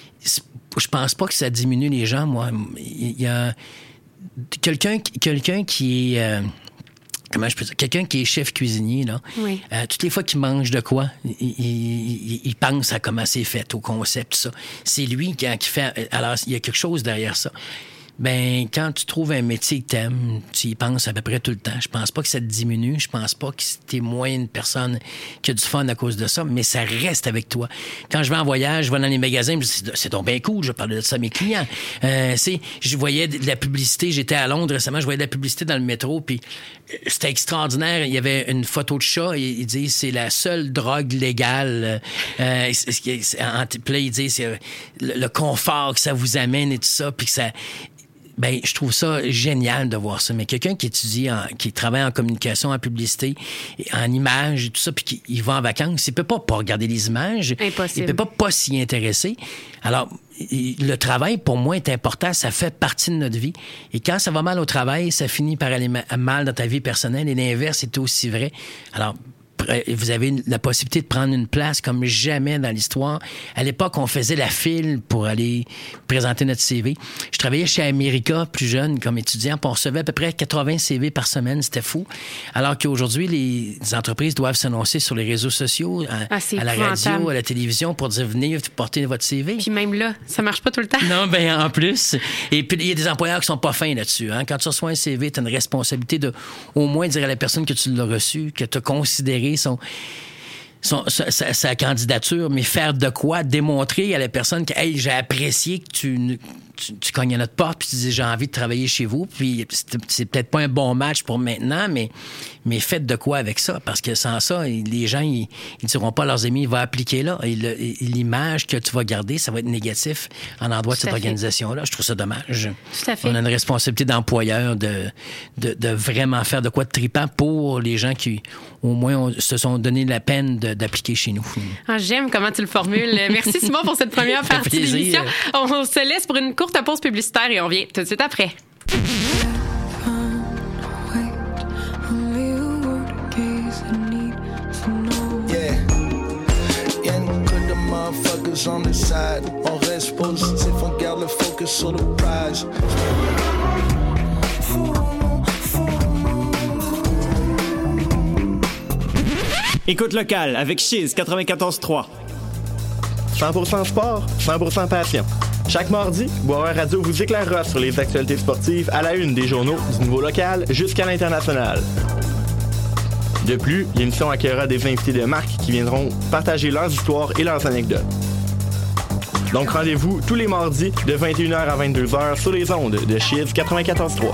Je pense pas que ça diminue les gens, moi. Il y a quelqu'un, quelqu'un qui est... Euh, comment je peux dire? Quelqu'un qui est chef cuisinier, là. Oui. Euh, toutes les fois qu'il mange de quoi, il, il, il pense à comment c'est fait, au concept, tout ça. C'est lui qui, qui fait... Alors, il y a quelque chose derrière ça. Ben, quand tu trouves un métier que t'aimes, tu y penses à peu près tout le temps. Je pense pas que ça te diminue. Je pense pas que t'es moins une personne qui a du fun à cause de ça, mais ça reste avec toi. Quand je vais en voyage, je vais dans les magasins, je dis, c'est donc bien cool, je parle de ça à mes clients. Euh, c'est, je voyais de la publicité, j'étais à Londres récemment, je voyais de la publicité dans le métro, puis c'était extraordinaire. Il y avait une photo de chat, et il dit, c'est la seule drogue légale. Euh, c'est, c'est, c'est, en, puis là, il dit, c'est le, le confort que ça vous amène et tout ça, puis que ça... Ben, je trouve ça génial de voir ça. Mais quelqu'un qui étudie, en, qui travaille en communication, en publicité, en images et tout ça, puis qui il va en vacances, il peut pas pas regarder les images. Impossible. Il peut pas pas s'y intéresser. Alors, le travail, pour moi, est important. Ça fait partie de notre vie. Et quand ça va mal au travail, ça finit par aller mal dans ta vie personnelle. Et l'inverse est aussi vrai. Alors, vous avez la possibilité de prendre une place comme jamais dans l'histoire. À l'époque, on faisait la file pour aller présenter notre C V. Je travaillais chez America, plus jeune, comme étudiant, puis on recevait à peu près quatre-vingts C V par semaine. C'était fou. Alors qu'aujourd'hui, les entreprises doivent s'annoncer sur les réseaux sociaux, à, ah, à la radio, à la télévision, pour dire « venez porter votre C V ». Puis même là, ça marche pas tout le temps. Non, bien en plus. Et puis, il y a des employeurs qui sont pas fins là-dessus. Hein? Quand tu reçois un C V, tu as une responsabilité de au moins dire à la personne que tu l'as reçu, que tu as considéré Son, son, sa, sa, sa candidature, mais faire de quoi? Démontrer à la personne que hey, j'ai apprécié que tu, tu, tu cognes à notre porte puis tu dis j'ai envie de travailler chez vous. Puis c'est, c'est peut-être pas un bon match pour maintenant, mais, mais faites de quoi avec ça? Parce que sans ça, les gens, ils ne diront pas à leurs amis, il va appliquer là. Et, le, et l'image que tu vas garder, ça va être négatif en endroit de cette organisation-là. Je trouve ça dommage. Tout à fait. On a une responsabilité d'employeur de, de, de vraiment faire de quoi de trippant pour les gens qui, au moins, on, se sont donné la peine de, d'appliquer chez nous. Ah, j'aime comment tu le formules. Merci, Simon, pour cette première partie de l'émission. On se laisse pour une courte pause publicitaire et on vient tout de suite après. On the side, on reste positif, on garde le focus sur le prize. Écoute locale avec Chiz quatre-vingt-quatorze trois. cent pour cent sport, cent pour cent passion. Chaque mardi, Boisvert Radio vous éclairera sur les actualités sportives à la une des journaux du niveau local jusqu'à l'international. De plus, l'émission accueillera des invités de marque qui viendront partager leurs histoires et leurs anecdotes. Donc rendez-vous tous les mardis de vingt et une heures à vingt-deux heures sur les ondes de Chiz quatre-vingt-quatorze trois.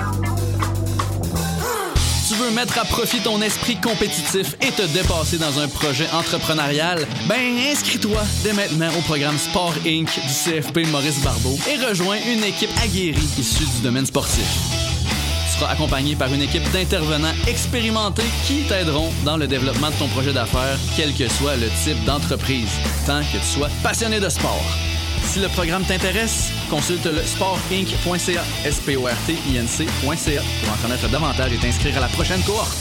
Tu veux mettre à profit ton esprit compétitif et te dépasser dans un projet entrepreneurial? Ben, inscris-toi dès maintenant au programme Sport Incorporé du C F P Maurice Barbeau et rejoins une équipe aguerrie issue du domaine sportif. Tu seras accompagné par une équipe d'intervenants expérimentés qui t'aideront dans le développement de ton projet d'affaires, quel que soit le type d'entreprise, tant que tu sois passionné de sport. Si le programme t'intéresse, consulte le sport inc point c a, S P O R T I N C point C A pour en connaître davantage et t'inscrire à la prochaine cohorte.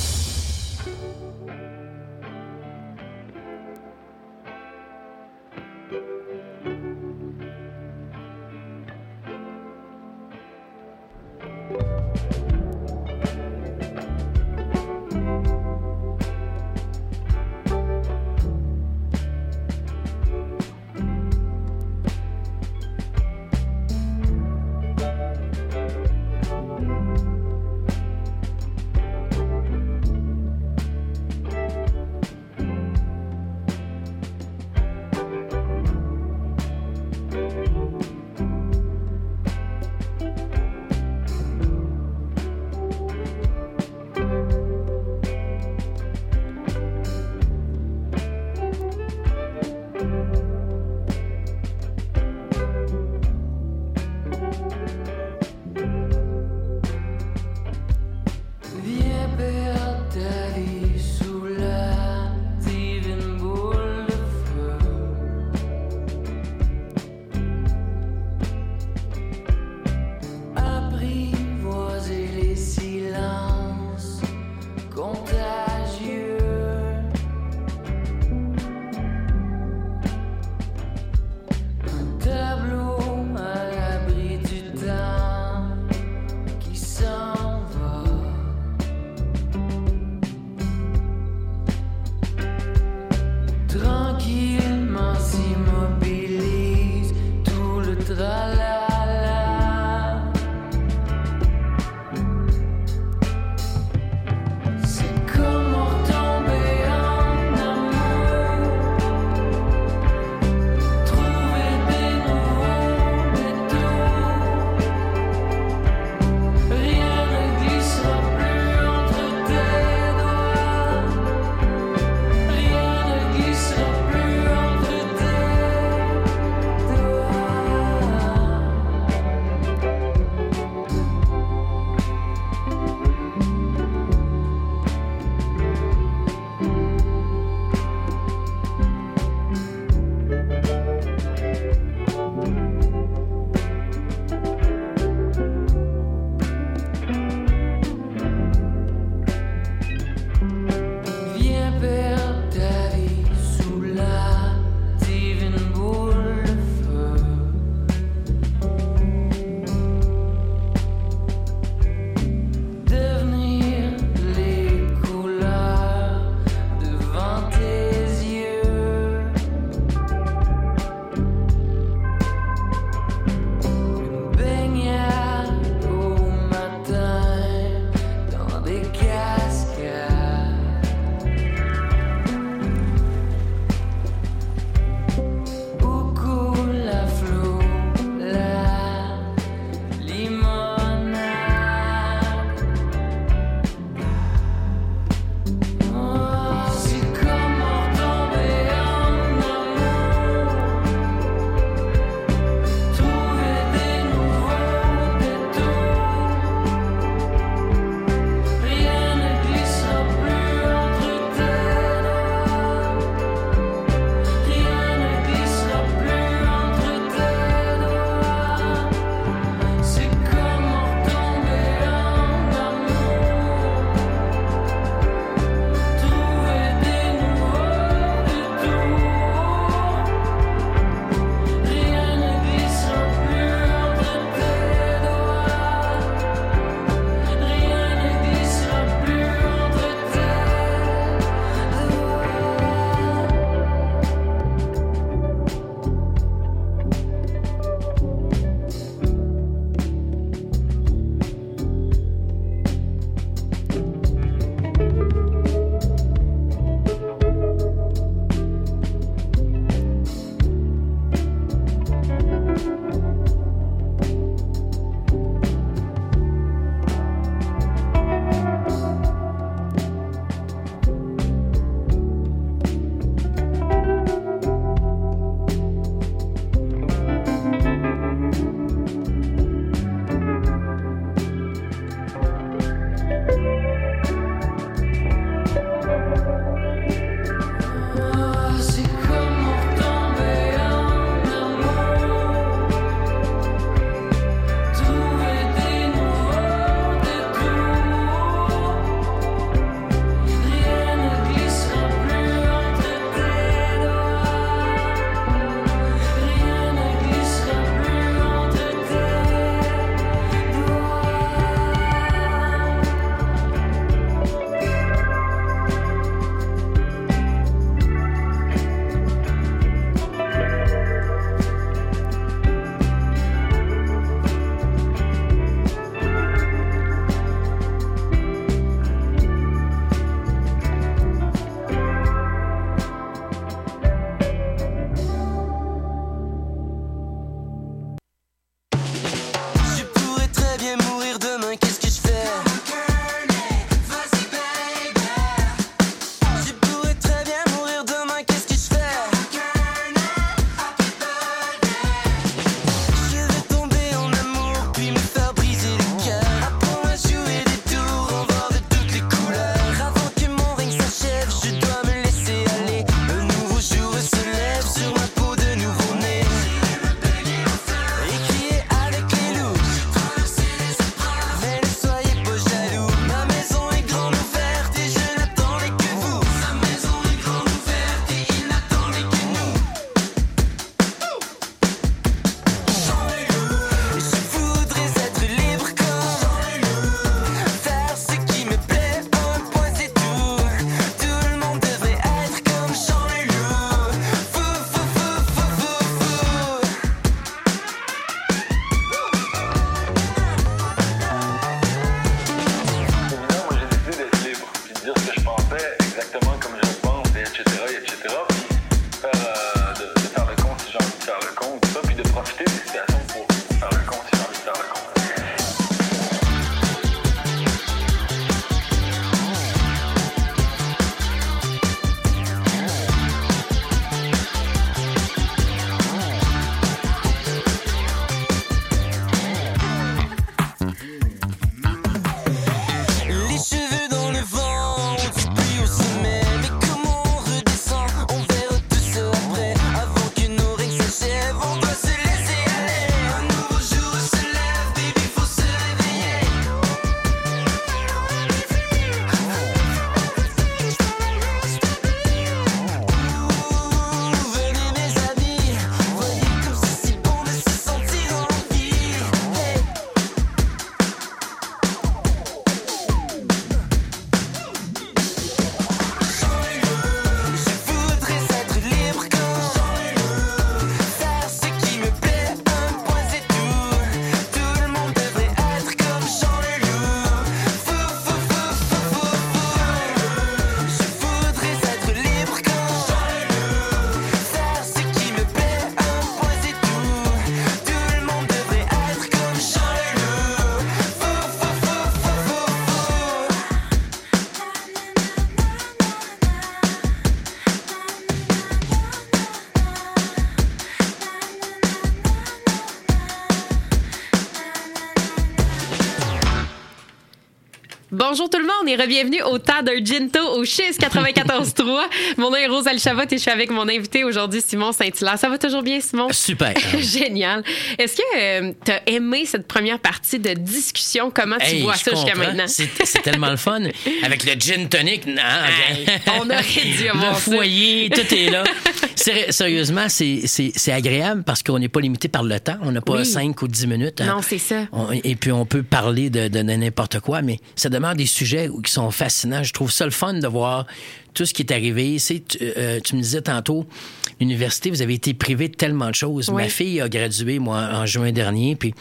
Bonjour tout le monde et re-bienvenue au temps d'un Ginto au Chiz quatre-vingt-quatorze trois. Mon nom est Rose Ali-Chabot et je suis avec mon invité aujourd'hui, Simon Saint-Hilaire. Ça va toujours bien, Simon? Super. Génial. Est-ce que euh, tu as aimé cette première partie de discussion? Comment tu hey, vois ça jusqu'à maintenant? C'est, c'est tellement le fun. Avec le gin tonic, non, hey, on aurait dû avoir le ça. foyer, tout est là. Séri- sérieusement, c'est, c'est, c'est agréable parce qu'on n'est pas limité par le temps. On n'a pas oui. cinq ou dix minutes. Non, c'est ça. On, et puis, on peut parler de, de, de n'importe quoi, mais ça demeure des sujets qui sont fascinants. Je trouve ça le fun de voir tout ce qui est arrivé. C'est, tu, euh, tu me disais tantôt, l'université, vous avez été privé de tellement de choses. Oui. Ma fille a gradué, moi, en juin dernier, puis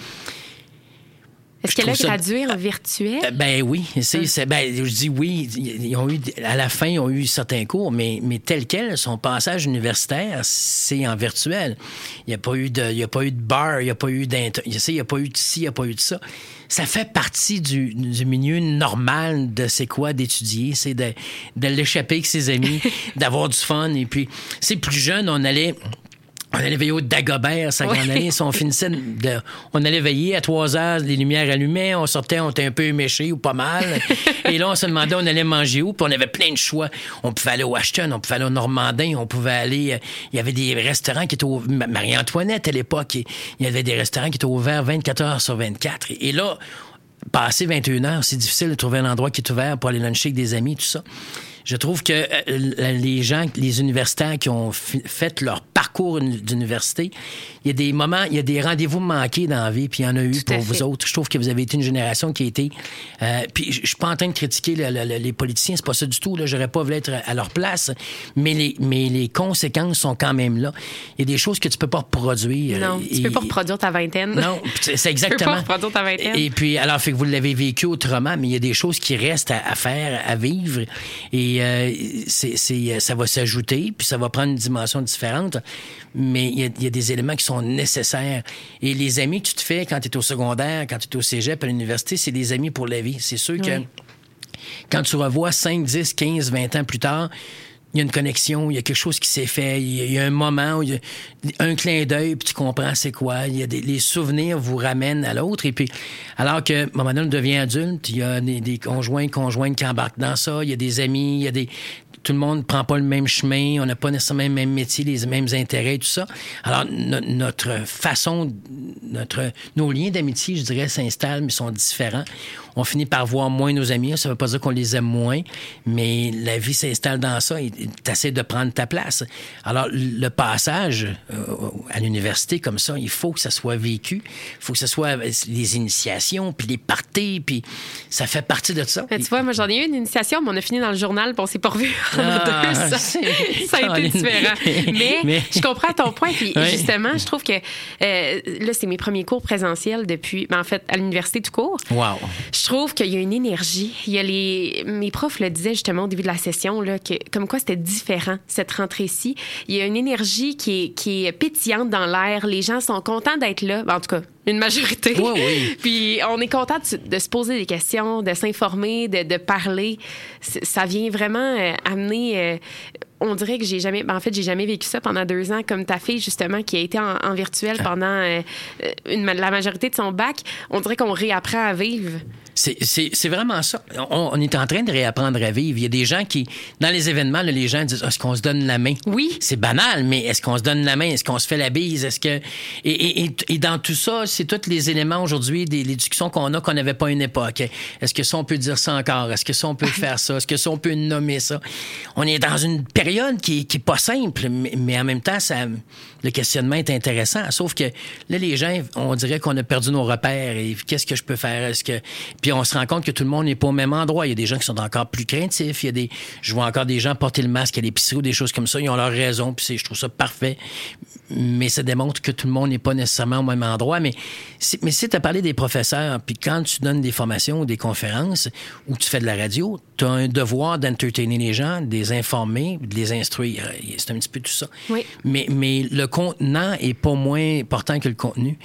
est-ce qu'elle a ça... gradué en virtuel? Euh, ben oui. C'est, c'est, ben, je dis oui. Ils ont eu, à la fin, ils ont eu certains cours, mais, mais tel quel, son passage universitaire, c'est en virtuel. Il n'y a pas eu de, il y a pas eu de bar, il n'y a pas eu d'inter... Il n'y a pas eu de ci, il n'y a pas eu de ça. Ça fait partie du, du milieu normal de c'est quoi d'étudier. C'est de, de l'échapper avec ses amis, d'avoir du fun. Et puis, c'est plus jeune, on allait... On allait veiller au Dagobert, sa grande année. On finissait de... On allait veiller à trois heures, les lumières allumées, on sortait, on était un peu éméchés ou pas mal. Et là, on se demandait on allait manger où, puis on avait plein de choix. On pouvait aller au Ashton, on pouvait aller au Normandin, on pouvait aller... Il y avait des restaurants qui étaient ouverts... Marie-Antoinette, à l'époque, il y avait des restaurants qui étaient ouverts vingt-quatre heures sur vingt-quatre. Et là, passé vingt et une heures, c'est difficile de trouver un endroit qui est ouvert pour aller luncher avec des amis, tout ça. Je trouve que euh, les gens, les universitaires qui ont f- fait leur parcours d'université, il y a des moments, il y a des rendez-vous manqués dans la vie, puis il y en a eu Tout pour à vous fait. autres. Je trouve que vous avez été une génération qui a été... Euh, puis je suis pas en train de critiquer le, le, le, les politiciens, c'est pas ça du tout. Là, j'aurais pas voulu être à leur place, mais les, mais les conséquences sont quand même là. Il y a des choses que tu peux pas reproduire. Non, et, tu peux pas reproduire ta vingtaine. Non, c'est, c'est exactement... Tu peux pas reproduire ta vingtaine. Et puis, alors, fait que vous l'avez vécu autrement, mais il y a des choses qui restent à, à faire, à vivre, et euh, c'est, c'est, ça va s'ajouter, puis ça va prendre une dimension différente, mais il y a, il y a des éléments qui sont nécessaires. Et les amis que tu te fais quand tu es au secondaire, quand tu es au cégep, à l'université, c'est des amis pour la vie. C'est sûr que oui. quand tu revois cinq, dix, quinze, vingt ans plus tard, il y a une connexion, il y a quelque chose qui s'est fait, il y a un moment où il y a un clin d'œil, puis tu comprends c'est quoi. Il y a des, les souvenirs vous ramènent à l'autre. Et puis, alors que, à un moment donné, on devient adulte, il y a des, des conjoints, conjointes qui embarquent dans ça, il y a des amis, il y a des... Tout le monde ne prend pas le même chemin, on n'a pas nécessairement le même métier, les mêmes intérêts, tout ça. Alors, no- notre façon, notre, nos liens d'amitié, je dirais, s'installent, mais sont différents. On finit par voir moins nos amis. Ça ne veut pas dire qu'on les aime moins, mais la vie s'installe dans ça et tu essaies de prendre ta place. Alors, le passage euh, à l'université comme ça, il faut que ça soit vécu. Il faut que ce soit les initiations, puis les parties, puis ça fait partie de ça. Mais tu vois, moi, j'en ai eu une initiation, mais on a fini dans le journal, puis on s'est pas revus. Ah, ça, c'est... ça a été différent. Mais, Mais... je comprends ton point. Puis oui. justement, je trouve que euh, là, c'est mes premiers cours présentiels depuis, ben, en fait, à l'université tout court. Wow. Je trouve qu'il y a une énergie. Il y a les, mes profs le disaient justement au début de la session, là, que, comme quoi c'était différent, cette rentrée-ci. Il y a une énergie qui est, qui est pétillante dans l'air. Les gens sont contents d'être là. Ben, en tout cas, une majorité. Oui, oui. Puis on est content de, de se poser des questions, de s'informer, de, de parler. C- ça vient vraiment euh, amener... Euh, on dirait que j'ai jamais... Ben, en fait, j'ai jamais vécu ça pendant deux ans, comme ta fille, justement, qui a été en, en virtuel pendant euh, une, la majorité de son bac. On dirait qu'on réapprend à vivre. C'est, c'est, c'est vraiment ça. On, on est en train de réapprendre à vivre. Il y a des gens qui, dans les événements, là, les gens disent, est-ce qu'on se donne la main? Oui. C'est banal, mais est-ce qu'on se donne la main? Est-ce qu'on se fait la bise? Est-ce que... Et, et, et, et dans tout ça, c'est tous les éléments aujourd'hui, des, les discussions qu'on a qu'on n'avait pas à une époque. Est-ce que ça, on peut dire ça encore? Est-ce que ça, on peut faire ça? Est-ce que ça, on peut nommer ça? On est dans une période qui, qui est pas simple, mais, mais en même temps, ça, le questionnement est intéressant. Sauf que là, les gens, on dirait qu'on a perdu nos repères. Et qu'est-ce que je peux faire? Est-ce que... Puis on se rend compte que tout le monde n'est pas au même endroit. Il y a des gens qui sont encore plus craintifs. Il y a des... Je vois encore des gens porter le masque à l'épicerie ou des choses comme ça. Ils ont leur raison, puis c'est... je trouve ça parfait. Mais ça démontre que tout le monde n'est pas nécessairement au même endroit. Mais, c'est... mais si tu as parlé des professeurs, puis quand tu donnes des formations ou des conférences ou tu fais de la radio, tu as un devoir d'entertainer les gens, de les informer, de les instruire. C'est un petit peu tout ça. Oui. Mais, mais le contenant est pas moins important que le contenu.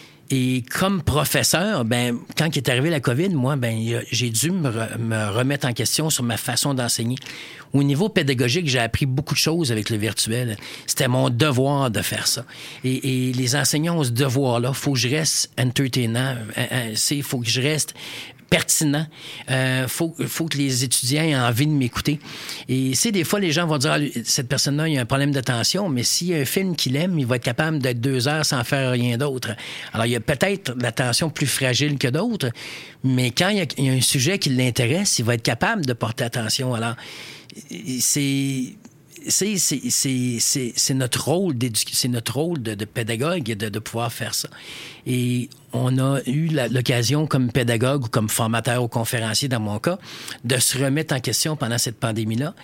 Et comme professeur, ben, quand il est arrivé la COVID, moi, ben, j'ai dû me, re- me remettre en question sur ma façon d'enseigner. Au niveau pédagogique, j'ai appris beaucoup de choses avec le virtuel. C'était mon devoir de faire ça. Et, et les enseignants ont ce devoir-là. Il faut que je reste entertainant. Il faut que je reste pertinent. Euh, faut, faut que les étudiants aient envie de m'écouter. Et tu sais, des fois, les gens vont dire, ah, cette personne-là, il y a un problème d'attention, mais s'il y a un film qu'il aime, il va être capable d'être deux heures sans faire rien d'autre. Alors, il y a peut-être l'attention plus fragile que d'autres, mais quand il y a, il y a un sujet qui l'intéresse, il va être capable de porter attention. Alors, c'est... C'est, c'est, c'est, c'est, c'est notre rôle, c'est notre rôle de, de pédagogue de, de pouvoir faire ça. Et on a eu la, l'occasion, comme pédagogue ou comme formateur ou conférencier, dans mon cas, de se remettre en question pendant cette pandémie-là.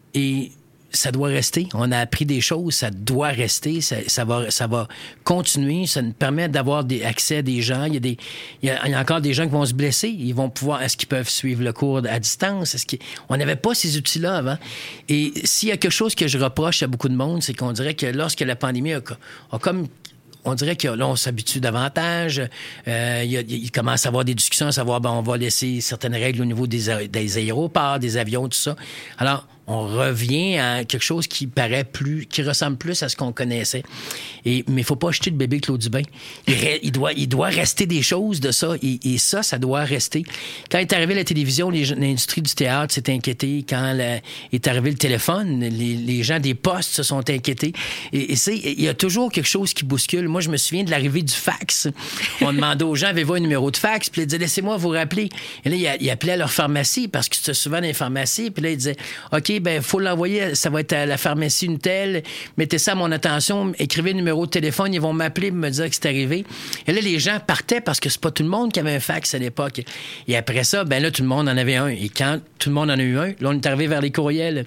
Et ça doit rester. On a appris des choses, ça doit rester, ça, ça, va, ça va continuer, ça nous permet d'avoir des, accès à des gens. Il y a des, il y a, il y a encore des gens qui vont se blesser. Ils vont pouvoir, est-ce qu'ils peuvent suivre le cours à distance? Est-ce qu'ils, on n'avait pas ces outils-là avant. Et s'il y a quelque chose que je reproche à beaucoup de monde, c'est qu'on dirait que lorsque la pandémie a, a comme... On dirait que là, on s'habitue davantage. Euh, il, y a, il commence à avoir des discussions, à savoir, ben, on va laisser certaines règles au niveau des, des aéroports, des avions, tout ça. Alors, on revient à quelque chose qui paraît plus, qui ressemble plus à ce qu'on connaissait. Et, mais il faut pas jeter le bébé Claude Dubin. Il, il, doit, il doit rester des choses de ça. Et, et ça, ça doit rester. Quand est arrivé la télévision, les, l'industrie du théâtre s'est inquiétée. Quand la, est arrivé le téléphone, les, les gens des postes se sont inquiétés. Et, et c'est, il y a toujours quelque chose qui bouscule. Moi, je me souviens de l'arrivée du fax. On demandait aux gens, avez-vous un numéro de fax? Puis ils disaient, laissez-moi vous rappeler. Et là, ils appelaient à leur pharmacie parce que c'était souvent dans les pharmacies. Puis là, ils disaient, OK, ben, faut l'envoyer, ça va être à la pharmacie une telle, mettez ça à mon attention, écrivez le numéro de téléphone, ils vont m'appeler pour me dire que c'est arrivé. Et là, les gens partaient parce que c'est pas tout le monde qui avait un fax à l'époque. Et après ça, ben là, tout le monde en avait un. Et quand tout le monde en a eu un, là, on est arrivé vers les courriels.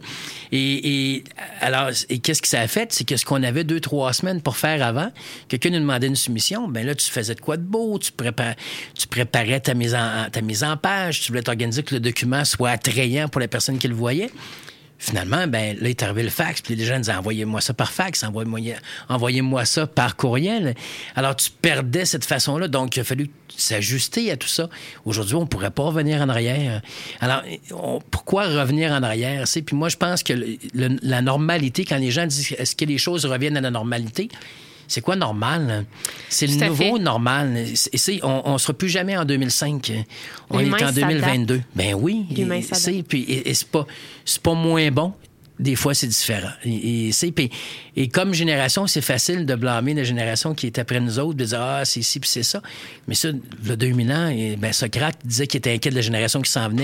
Et, et alors, et qu'est-ce que ça a fait? C'est que ce qu'on avait deux, trois semaines pour faire avant, quelqu'un nous demandait une soumission, ben là, tu faisais de quoi de beau, tu préparais, tu préparais ta mise en, ta mise en page, tu voulais t'organiser que le document soit attrayant pour la personne qui le voyait. Finalement, ben là, est arrivé le fax, puis les gens disaient, envoyez-moi ça par fax, envoyez-moi, envoyez-moi ça par courriel. Alors, tu perdais cette façon-là, donc il a fallu s'ajuster à tout ça. Aujourd'hui, on ne pourrait pas revenir en arrière. Alors, on, pourquoi revenir en arrière? C'est, puis moi, je pense que le, le, la normalité, quand les gens disent, est-ce que les choses reviennent à la normalité? C'est quoi normal? C'est le nouveau tout normal. C'est, on ne sera plus jamais en deux mille cinq. On L'humain est en deux mille vingt-deux. Ben oui. Et, c'est, puis, et, et c'est pas, c'est pas moins bon. Des fois, c'est différent. Et, et, c'est, puis, et comme génération, c'est facile de blâmer la génération qui est après nous autres, de dire « Ah, c'est ci puis c'est ça ». Mais ça, il y a deux mille ans, et, ben, Socrate disait qu'il était inquiet de la génération qui s'en venait.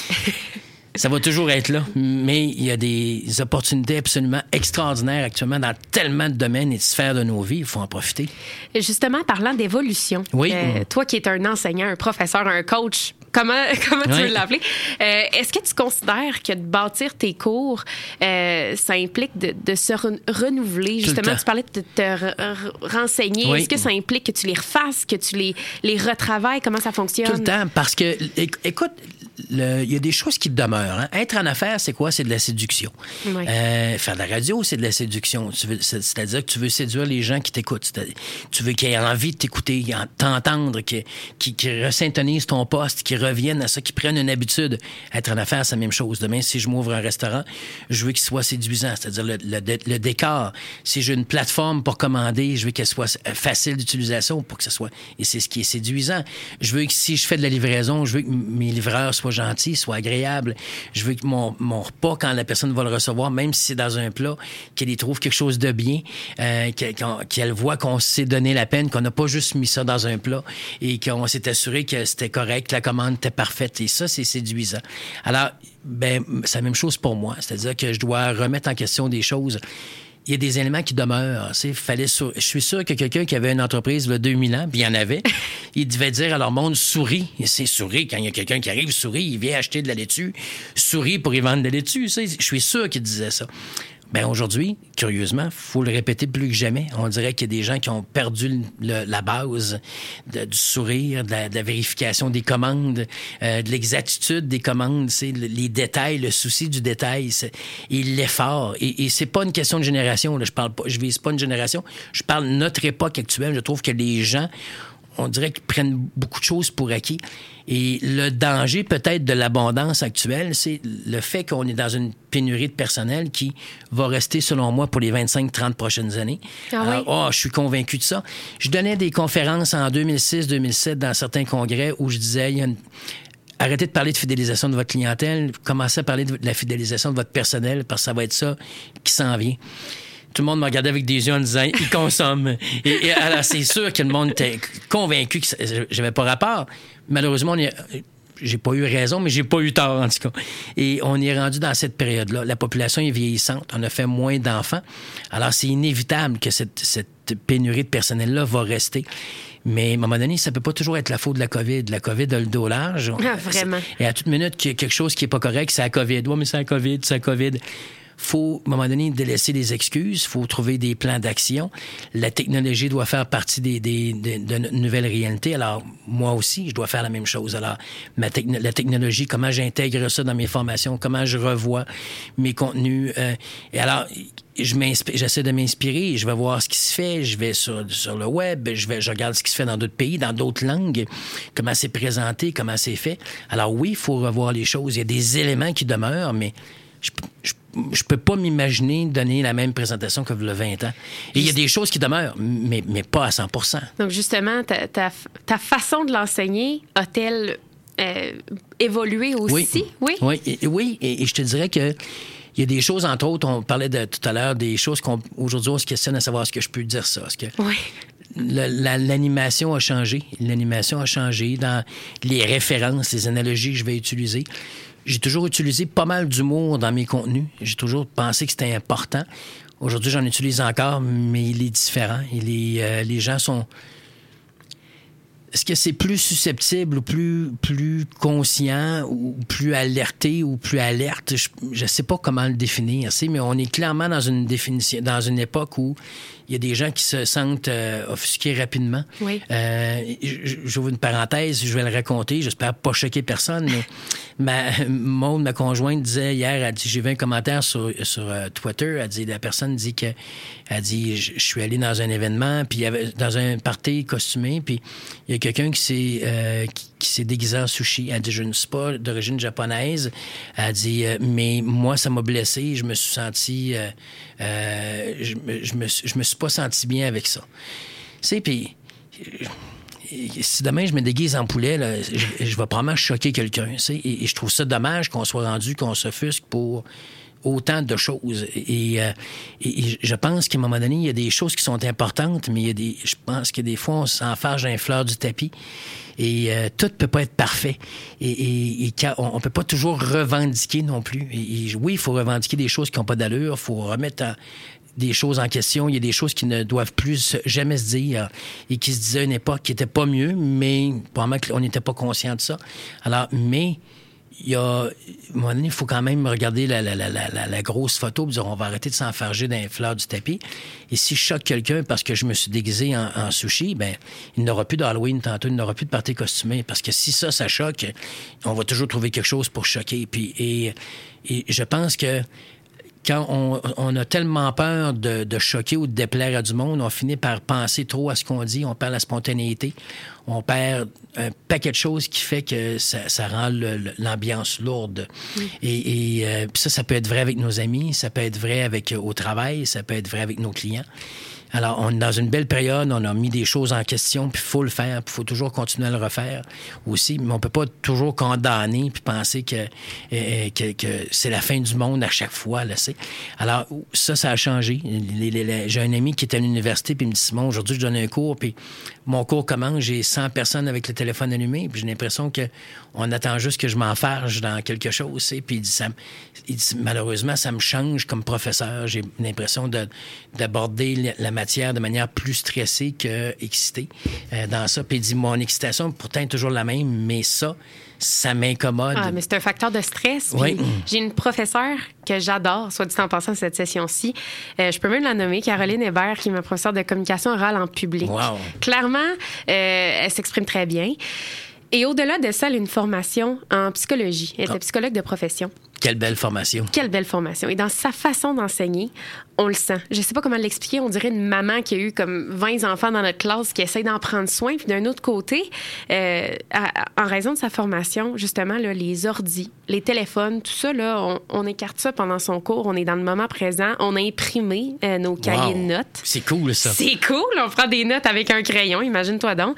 Ça va toujours être là, mais il y a des opportunités absolument extraordinaires actuellement dans tellement de domaines et de sphères de nos vies. Il faut en profiter. Justement, parlant d'évolution, oui. euh, toi qui es un enseignant, un professeur, un coach, comment, comment tu oui. veux l'appeler, euh, est-ce que tu considères que de bâtir tes cours, euh, ça implique de, de se re- renouveler? Tout justement, tu parlais de te re- re- renseigner. Oui. Est-ce que ça implique que tu les refasses, que tu les, les retravailles? Comment ça fonctionne? Tout le temps, parce que, écoute, il y a des choses qui demeurent. Hein. Être en affaires, c'est quoi? C'est de la séduction. Oui. Euh, faire de la radio, c'est de la séduction. Tu veux, c'est, c'est-à-dire que tu veux séduire les gens qui t'écoutent. Tu veux qu'ils aient envie de t'écouter, t'entendre, qu'ils, qu'ils, qu'ils resyntonisent ton poste, qu'ils reviennent à ça, qu'ils prennent une habitude. Être en affaires, c'est la même chose. Demain, si je m'ouvre un restaurant, je veux qu'il soit séduisant, c'est-à-dire le, le, le décor. Si j'ai une plateforme pour commander, je veux qu'elle soit facile d'utilisation pour que ce soit... Et c'est ce qui est séduisant. Je veux que si je fais de la livraison, je veux que mes livreurs soient gentils, soient agréables. Je veux que mon, mon repas, quand la personne va le recevoir, même si c'est dans un plat, qu'elle y trouve quelque chose de bien, euh, qu'elle, qu'elle voit qu'on s'est donné la peine, qu'on n'a pas juste mis ça dans un plat et qu'on s'est assuré que c'était correct, que la commande était parfaite. Et ça, c'est séduisant. Alors, ben, c'est la même chose pour moi. C'est-à-dire que je dois remettre en question des choses. Il y a des éléments qui demeurent. Fallait sur... Je suis sûr que quelqu'un qui avait une entreprise là, deux mille ans, puis il y en avait, il devait dire à leur monde, souris. Et c'est souris. Quand il y a quelqu'un qui arrive, souris, il vient acheter de la laitue. Souris pour y vendre de la laitue. Je suis sûr qu'il disait ça. Bien, aujourd'hui, curieusement, il faut le répéter plus que jamais. On dirait qu'il y a des gens qui ont perdu le, la base de, du sourire, de la, de la vérification des commandes, euh, de l'exactitude des commandes, c'est le, les détails, le souci du détail, c'est, et l'effort. Et, et c'est pas une question de génération. Là, je parle pas, je vise pas une génération. Je parle de notre époque actuelle. Je trouve que les gens, on dirait qu'ils prennent beaucoup de choses pour acquis. Et le danger peut-être de l'abondance actuelle, c'est le fait qu'on est dans une pénurie de personnel qui va rester, selon moi, pour les vingt-cinq trente prochaines années. Ah oui? Alors, oh, je suis convaincu de ça. Je donnais des conférences en deux mille six deux mille sept dans certains congrès où je disais, il y a une... arrêtez de parler de fidélisation de votre clientèle, commencez à parler de la fidélisation de votre personnel, parce que ça va être ça qui s'en vient. Tout le monde me regardait avec des yeux en disant « ils consomment ». Et, et alors, c'est sûr que le monde était convaincu que j'avais pas rapport. Malheureusement, on est... J'ai pas eu raison, mais j'ai pas eu tort, en tout cas. Et on est rendu dans cette période-là. La population est vieillissante. On a fait moins d'enfants. Alors, c'est inévitable que cette, cette pénurie de personnel-là va rester. Mais, à un moment donné, ça peut pas toujours être la faute de la COVID. La COVID a le dos large. Ah, vraiment. Et à toute minute, qu'il y a quelque chose qui est pas correct, c'est la COVID. Ouais, mais c'est la COVID, c'est la COVID. Faut, à un moment donné, délaisser les excuses. Il faut trouver des plans d'action. La technologie doit faire partie des, des, des, de notre nouvelle réalité. Alors, moi aussi, je dois faire la même chose. Alors, ma techn- la technologie, comment j'intègre ça dans mes formations, comment je revois mes contenus. Euh, et alors, je m'inspire, j'essaie de m'inspirer. Je vais voir ce qui se fait. Je vais sur, sur le web. Je vais, je regarde ce qui se fait dans d'autres pays, dans d'autres langues. Comment c'est présenté, comment c'est fait. Alors, oui, il faut revoir les choses. Il y a des éléments qui demeurent, mais je, je je peux pas m'imaginer donner la même présentation que le vingt ans. Et il y a des choses qui demeurent, mais, mais pas à cent pour cent. Donc, justement, ta, ta, ta façon de l'enseigner a-t-elle euh, évolué aussi? Oui. Oui, oui, et, oui, et, et je te dirais que il y a des choses, entre autres, on parlait de, tout à l'heure, des choses qu'aujourd'hui, on, on se questionne à savoir est-ce que je peux dire ça. Est-ce que oui. La, la, l'animation a changé. L'animation a changé dans les références, les analogies que je vais utiliser. J'ai toujours utilisé pas mal d'humour dans mes contenus. J'ai toujours pensé que c'était important. Aujourd'hui, j'en utilise encore, mais il est différent. Il est, euh, les gens sont... Est-ce que c'est plus susceptible ou plus, plus conscient ou plus alerté ou plus alerte? Je ne sais pas comment le définir, mais on est clairement dans une définition, dans une époque où il y a des gens qui se sentent euh, offusqués rapidement. Oui. Euh, j'ouvre une parenthèse, je vais le raconter. J'espère pas choquer personne, mais ma, Maude, ma conjointe, disait hier, elle dit, j'ai vu un commentaire sur, sur uh, Twitter, elle dit, la personne dit que, elle dit, je suis allé dans un événement, puis il y avait, dans un party costumé, puis il y a quelqu'un qui s'est, euh, qui, qui s'est déguisé en sushi. Elle dit, je ne suis pas d'origine japonaise. Elle dit, euh, mais moi, ça m'a blessé. Je me suis senti, euh, euh, je, je me, je me suis pas senti bien avec ça. Tu sais, puis si demain je me déguise en poulet, là, je, je vais probablement choquer quelqu'un. Tu sais, et, et je trouve ça dommage qu'on soit rendu, qu'on s'offusque pour autant de choses. Et, euh, et, et je pense qu'à un moment donné, il y a des choses qui sont importantes, mais il y a des, je pense que des fois, on s'enfarge dans les fleurs du tapis. Et euh, tout peut pas être parfait. Et, et, et on, on peut pas toujours revendiquer non plus. Et, et oui, il faut revendiquer des choses qui n'ont pas d'allure. Il faut remettre en, des choses en question. Il y a des choses qui ne doivent plus jamais se dire et qui se disaient à une époque qui n'était pas mieux, mais probablement qu'on n'était pas conscient de ça. Alors, mais il y a, à un moment donné, il faut quand même regarder la, la, la, la, la grosse photo et dire on va arrêter de s'enfarger dans les fleurs du tapis. Et si je choque quelqu'un parce que je me suis déguisé en, en sushi, ben il n'aura plus d'Halloween tantôt, il n'aura plus de party costumé. Parce que si ça, ça choque, on va toujours trouver quelque chose pour choquer. Puis, et, et je pense que quand on, on a tellement peur de, de choquer ou de déplaire à du monde, on finit par penser trop à ce qu'on dit, on perd la spontanéité, on perd un paquet de choses qui fait que ça, ça rend le, le, l'ambiance lourde. Oui. Et, et euh, ça, ça peut être vrai avec nos amis, ça peut être vrai avec au travail, ça peut être vrai avec nos clients. Alors, on est dans une belle période, on a mis des choses en question, puis il faut le faire, puis il faut toujours continuer à le refaire aussi, mais on peut pas toujours condamner puis penser que, euh, que, que c'est la fin du monde à chaque fois, là, c'est. Alors, ça, ça a changé. Les, les, les, j'ai un ami qui était à l'université, puis il me dit, Simon, aujourd'hui, je donne un cours, puis mon cours commence, j'ai cent personnes avec le téléphone allumé, puis j'ai l'impression que on attend juste que je m'enfarge dans quelque chose, c'est. Puis il dit, ça, il dit, malheureusement, ça me change comme professeur. J'ai l'impression de, d'aborder la matière de manière plus stressée qu'excitée euh, dans ça. Puis il dit, mon excitation, pourtant, est toujours la même, mais ça, ça m'incommode. Ah, mais c'est un facteur de stress. Oui. J'ai une professeure que j'adore, soit dit en passant, cette session-ci. Euh, je peux même la nommer, Caroline Hébert, qui est ma professeure de communication orale en public. Wow. Clairement, euh, elle s'exprime très bien. Et au-delà de ça, elle a une formation en psychologie. Elle était psychologue de profession. quelle belle formation. Quelle belle formation. Et dans sa façon d'enseigner, on le sent. Je sais pas comment l'expliquer. On dirait une maman qui a eu comme vingt enfants dans notre classe qui essaie d'en prendre soin. Puis d'un autre côté, euh, à, en raison de sa formation, justement, là, les ordis, les téléphones, tout ça, là, on, on écarte ça pendant son cours. On est dans le moment présent. On a imprimé euh, nos cahiers Wow. de notes. C'est cool, ça. C'est cool. On prend des notes avec un crayon, imagine-toi donc.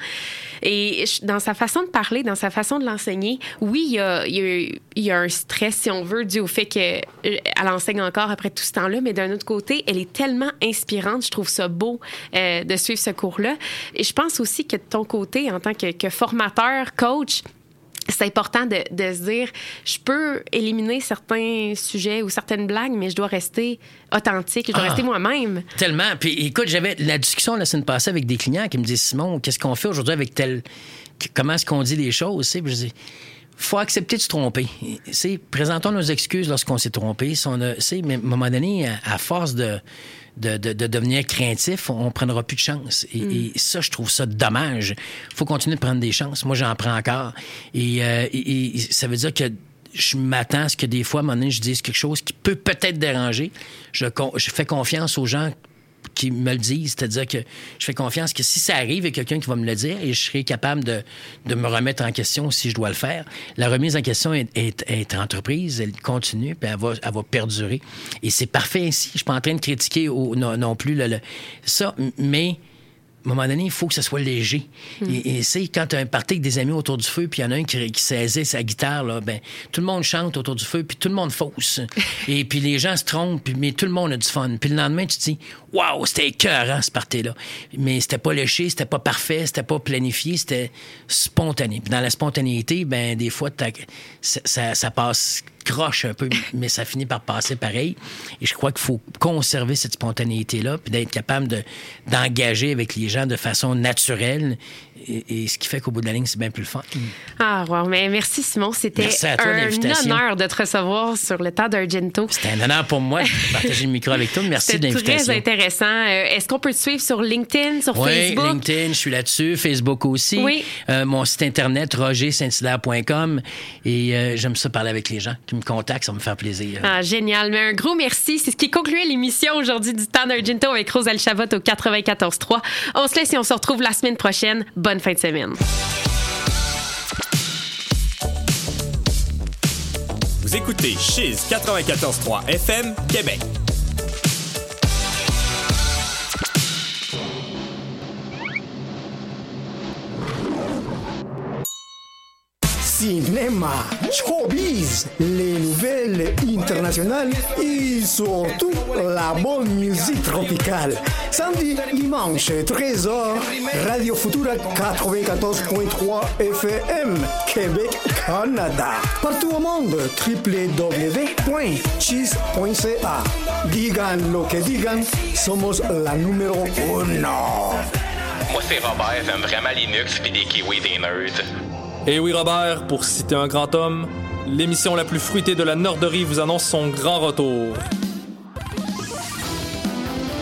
Et dans sa façon de parler, dans sa façon de l'enseigner, oui, il y a, il y a, il y a un stress, si on veut, dû au fait qu'elle enseigne encore après tout ce temps-là, mais d'un autre côté, elle est tellement inspirante. Je trouve ça beau euh, de suivre ce cours-là. Et je pense aussi que de ton côté, en tant que, que formateur, coach, c'est important de, de se dire, je peux éliminer certains sujets ou certaines blagues, mais je dois rester authentique, je dois Ah, rester moi-même. Tellement. Puis écoute, j'avais la discussion la semaine passée avec des clients qui me disaient, Simon, qu'est-ce qu'on fait aujourd'hui avec tel... Comment est-ce qu'on dit les choses? Tu sais? Puis je dis, faut accepter de se tromper. C'est, présentons nos excuses lorsqu'on s'est trompé. Si on a, mais à un moment donné, à, à force de, de, de, de devenir craintif, on ne prendra plus de chance. Et, mm. et ça, je trouve ça dommage. Il faut continuer de prendre des chances. Moi, j'en prends encore. Et, euh, et, et ça veut dire que je m'attends à ce que des fois, à un moment donné, je dise quelque chose qui peut peut-être déranger. Je, je fais confiance aux gens qui me le disent, c'est-à-dire que je fais confiance que si ça arrive, il y a quelqu'un qui va me le dire et je serai capable de, de me remettre en question si je dois le faire. La remise en question est, est, est entreprise, elle continue, puis elle va, elle va perdurer. Et c'est parfait ainsi. Je suis pas en train de critiquer au, non, non plus le, le, ça, mais à un moment donné, il faut que ça soit léger. Mm. Et, et c'est quand tu as un party avec des amis autour du feu, puis il y en a un qui, qui saisit sa guitare, là, ben, tout le monde chante autour du feu, puis tout le monde fausse. Et puis les gens se trompent, puis, mais tout le monde a du fun. Puis le lendemain, tu te dis, waouh, c'était écœurant ce party-là. Mais c'était pas léché, c'était pas parfait, c'était pas planifié, c'était spontané. Puis dans la spontanéité, ben des fois, ça, ça, ça passe croche un peu, mais ça finit par passer pareil. Et je crois qu'il faut conserver cette spontanéité-là, puis d'être capable de, d'engager avec les gens de façon naturelle. Et, et ce qui fait qu'au bout de la ligne, c'est bien plus le fun. Ah, wow. Mais merci, Simon. C'était merci à toi, un honneur de te recevoir sur le temps d'Argento. C'était un honneur pour moi de partager le micro avec toi. Merci C'était de l'invitation. Très intéressant. Euh, est-ce qu'on peut te suivre sur LinkedIn, sur oui, Facebook? Oui, LinkedIn, je suis là-dessus. Facebook aussi. Oui. Euh, mon site Internet, roger saint hilaire point com. Et euh, j'aime ça parler avec les gens qui me contactent. Ça va me faire plaisir. Ah, génial. Mais un gros merci. C'est ce qui concluait l'émission aujourd'hui du temps d'Argento avec Rosalie Chabot au quatre-vingt-quatorze trois. On se laisse et on se retrouve la semaine prochaine. Bonne fin de semaine. Vous écoutez Chiz quatre-vingt-quatorze trois F M, Québec. Cinéma, showbiz, les nouvelles internationales et surtout la bonne musique tropicale. Samedi, dimanche, treize heures, Radio Futura quatre-vingt-quatorze point trois F M, Québec, Canada. Partout au monde, w w w point chiz point c a. Digan lo que digan, somos la numéro uno. Moi, c'est Robert, j'aime vraiment Linux pis des kiwis des nerds. Et oui, Robert, pour citer un grand homme, l'émission la plus fruitée de la Norderie vous annonce son grand retour.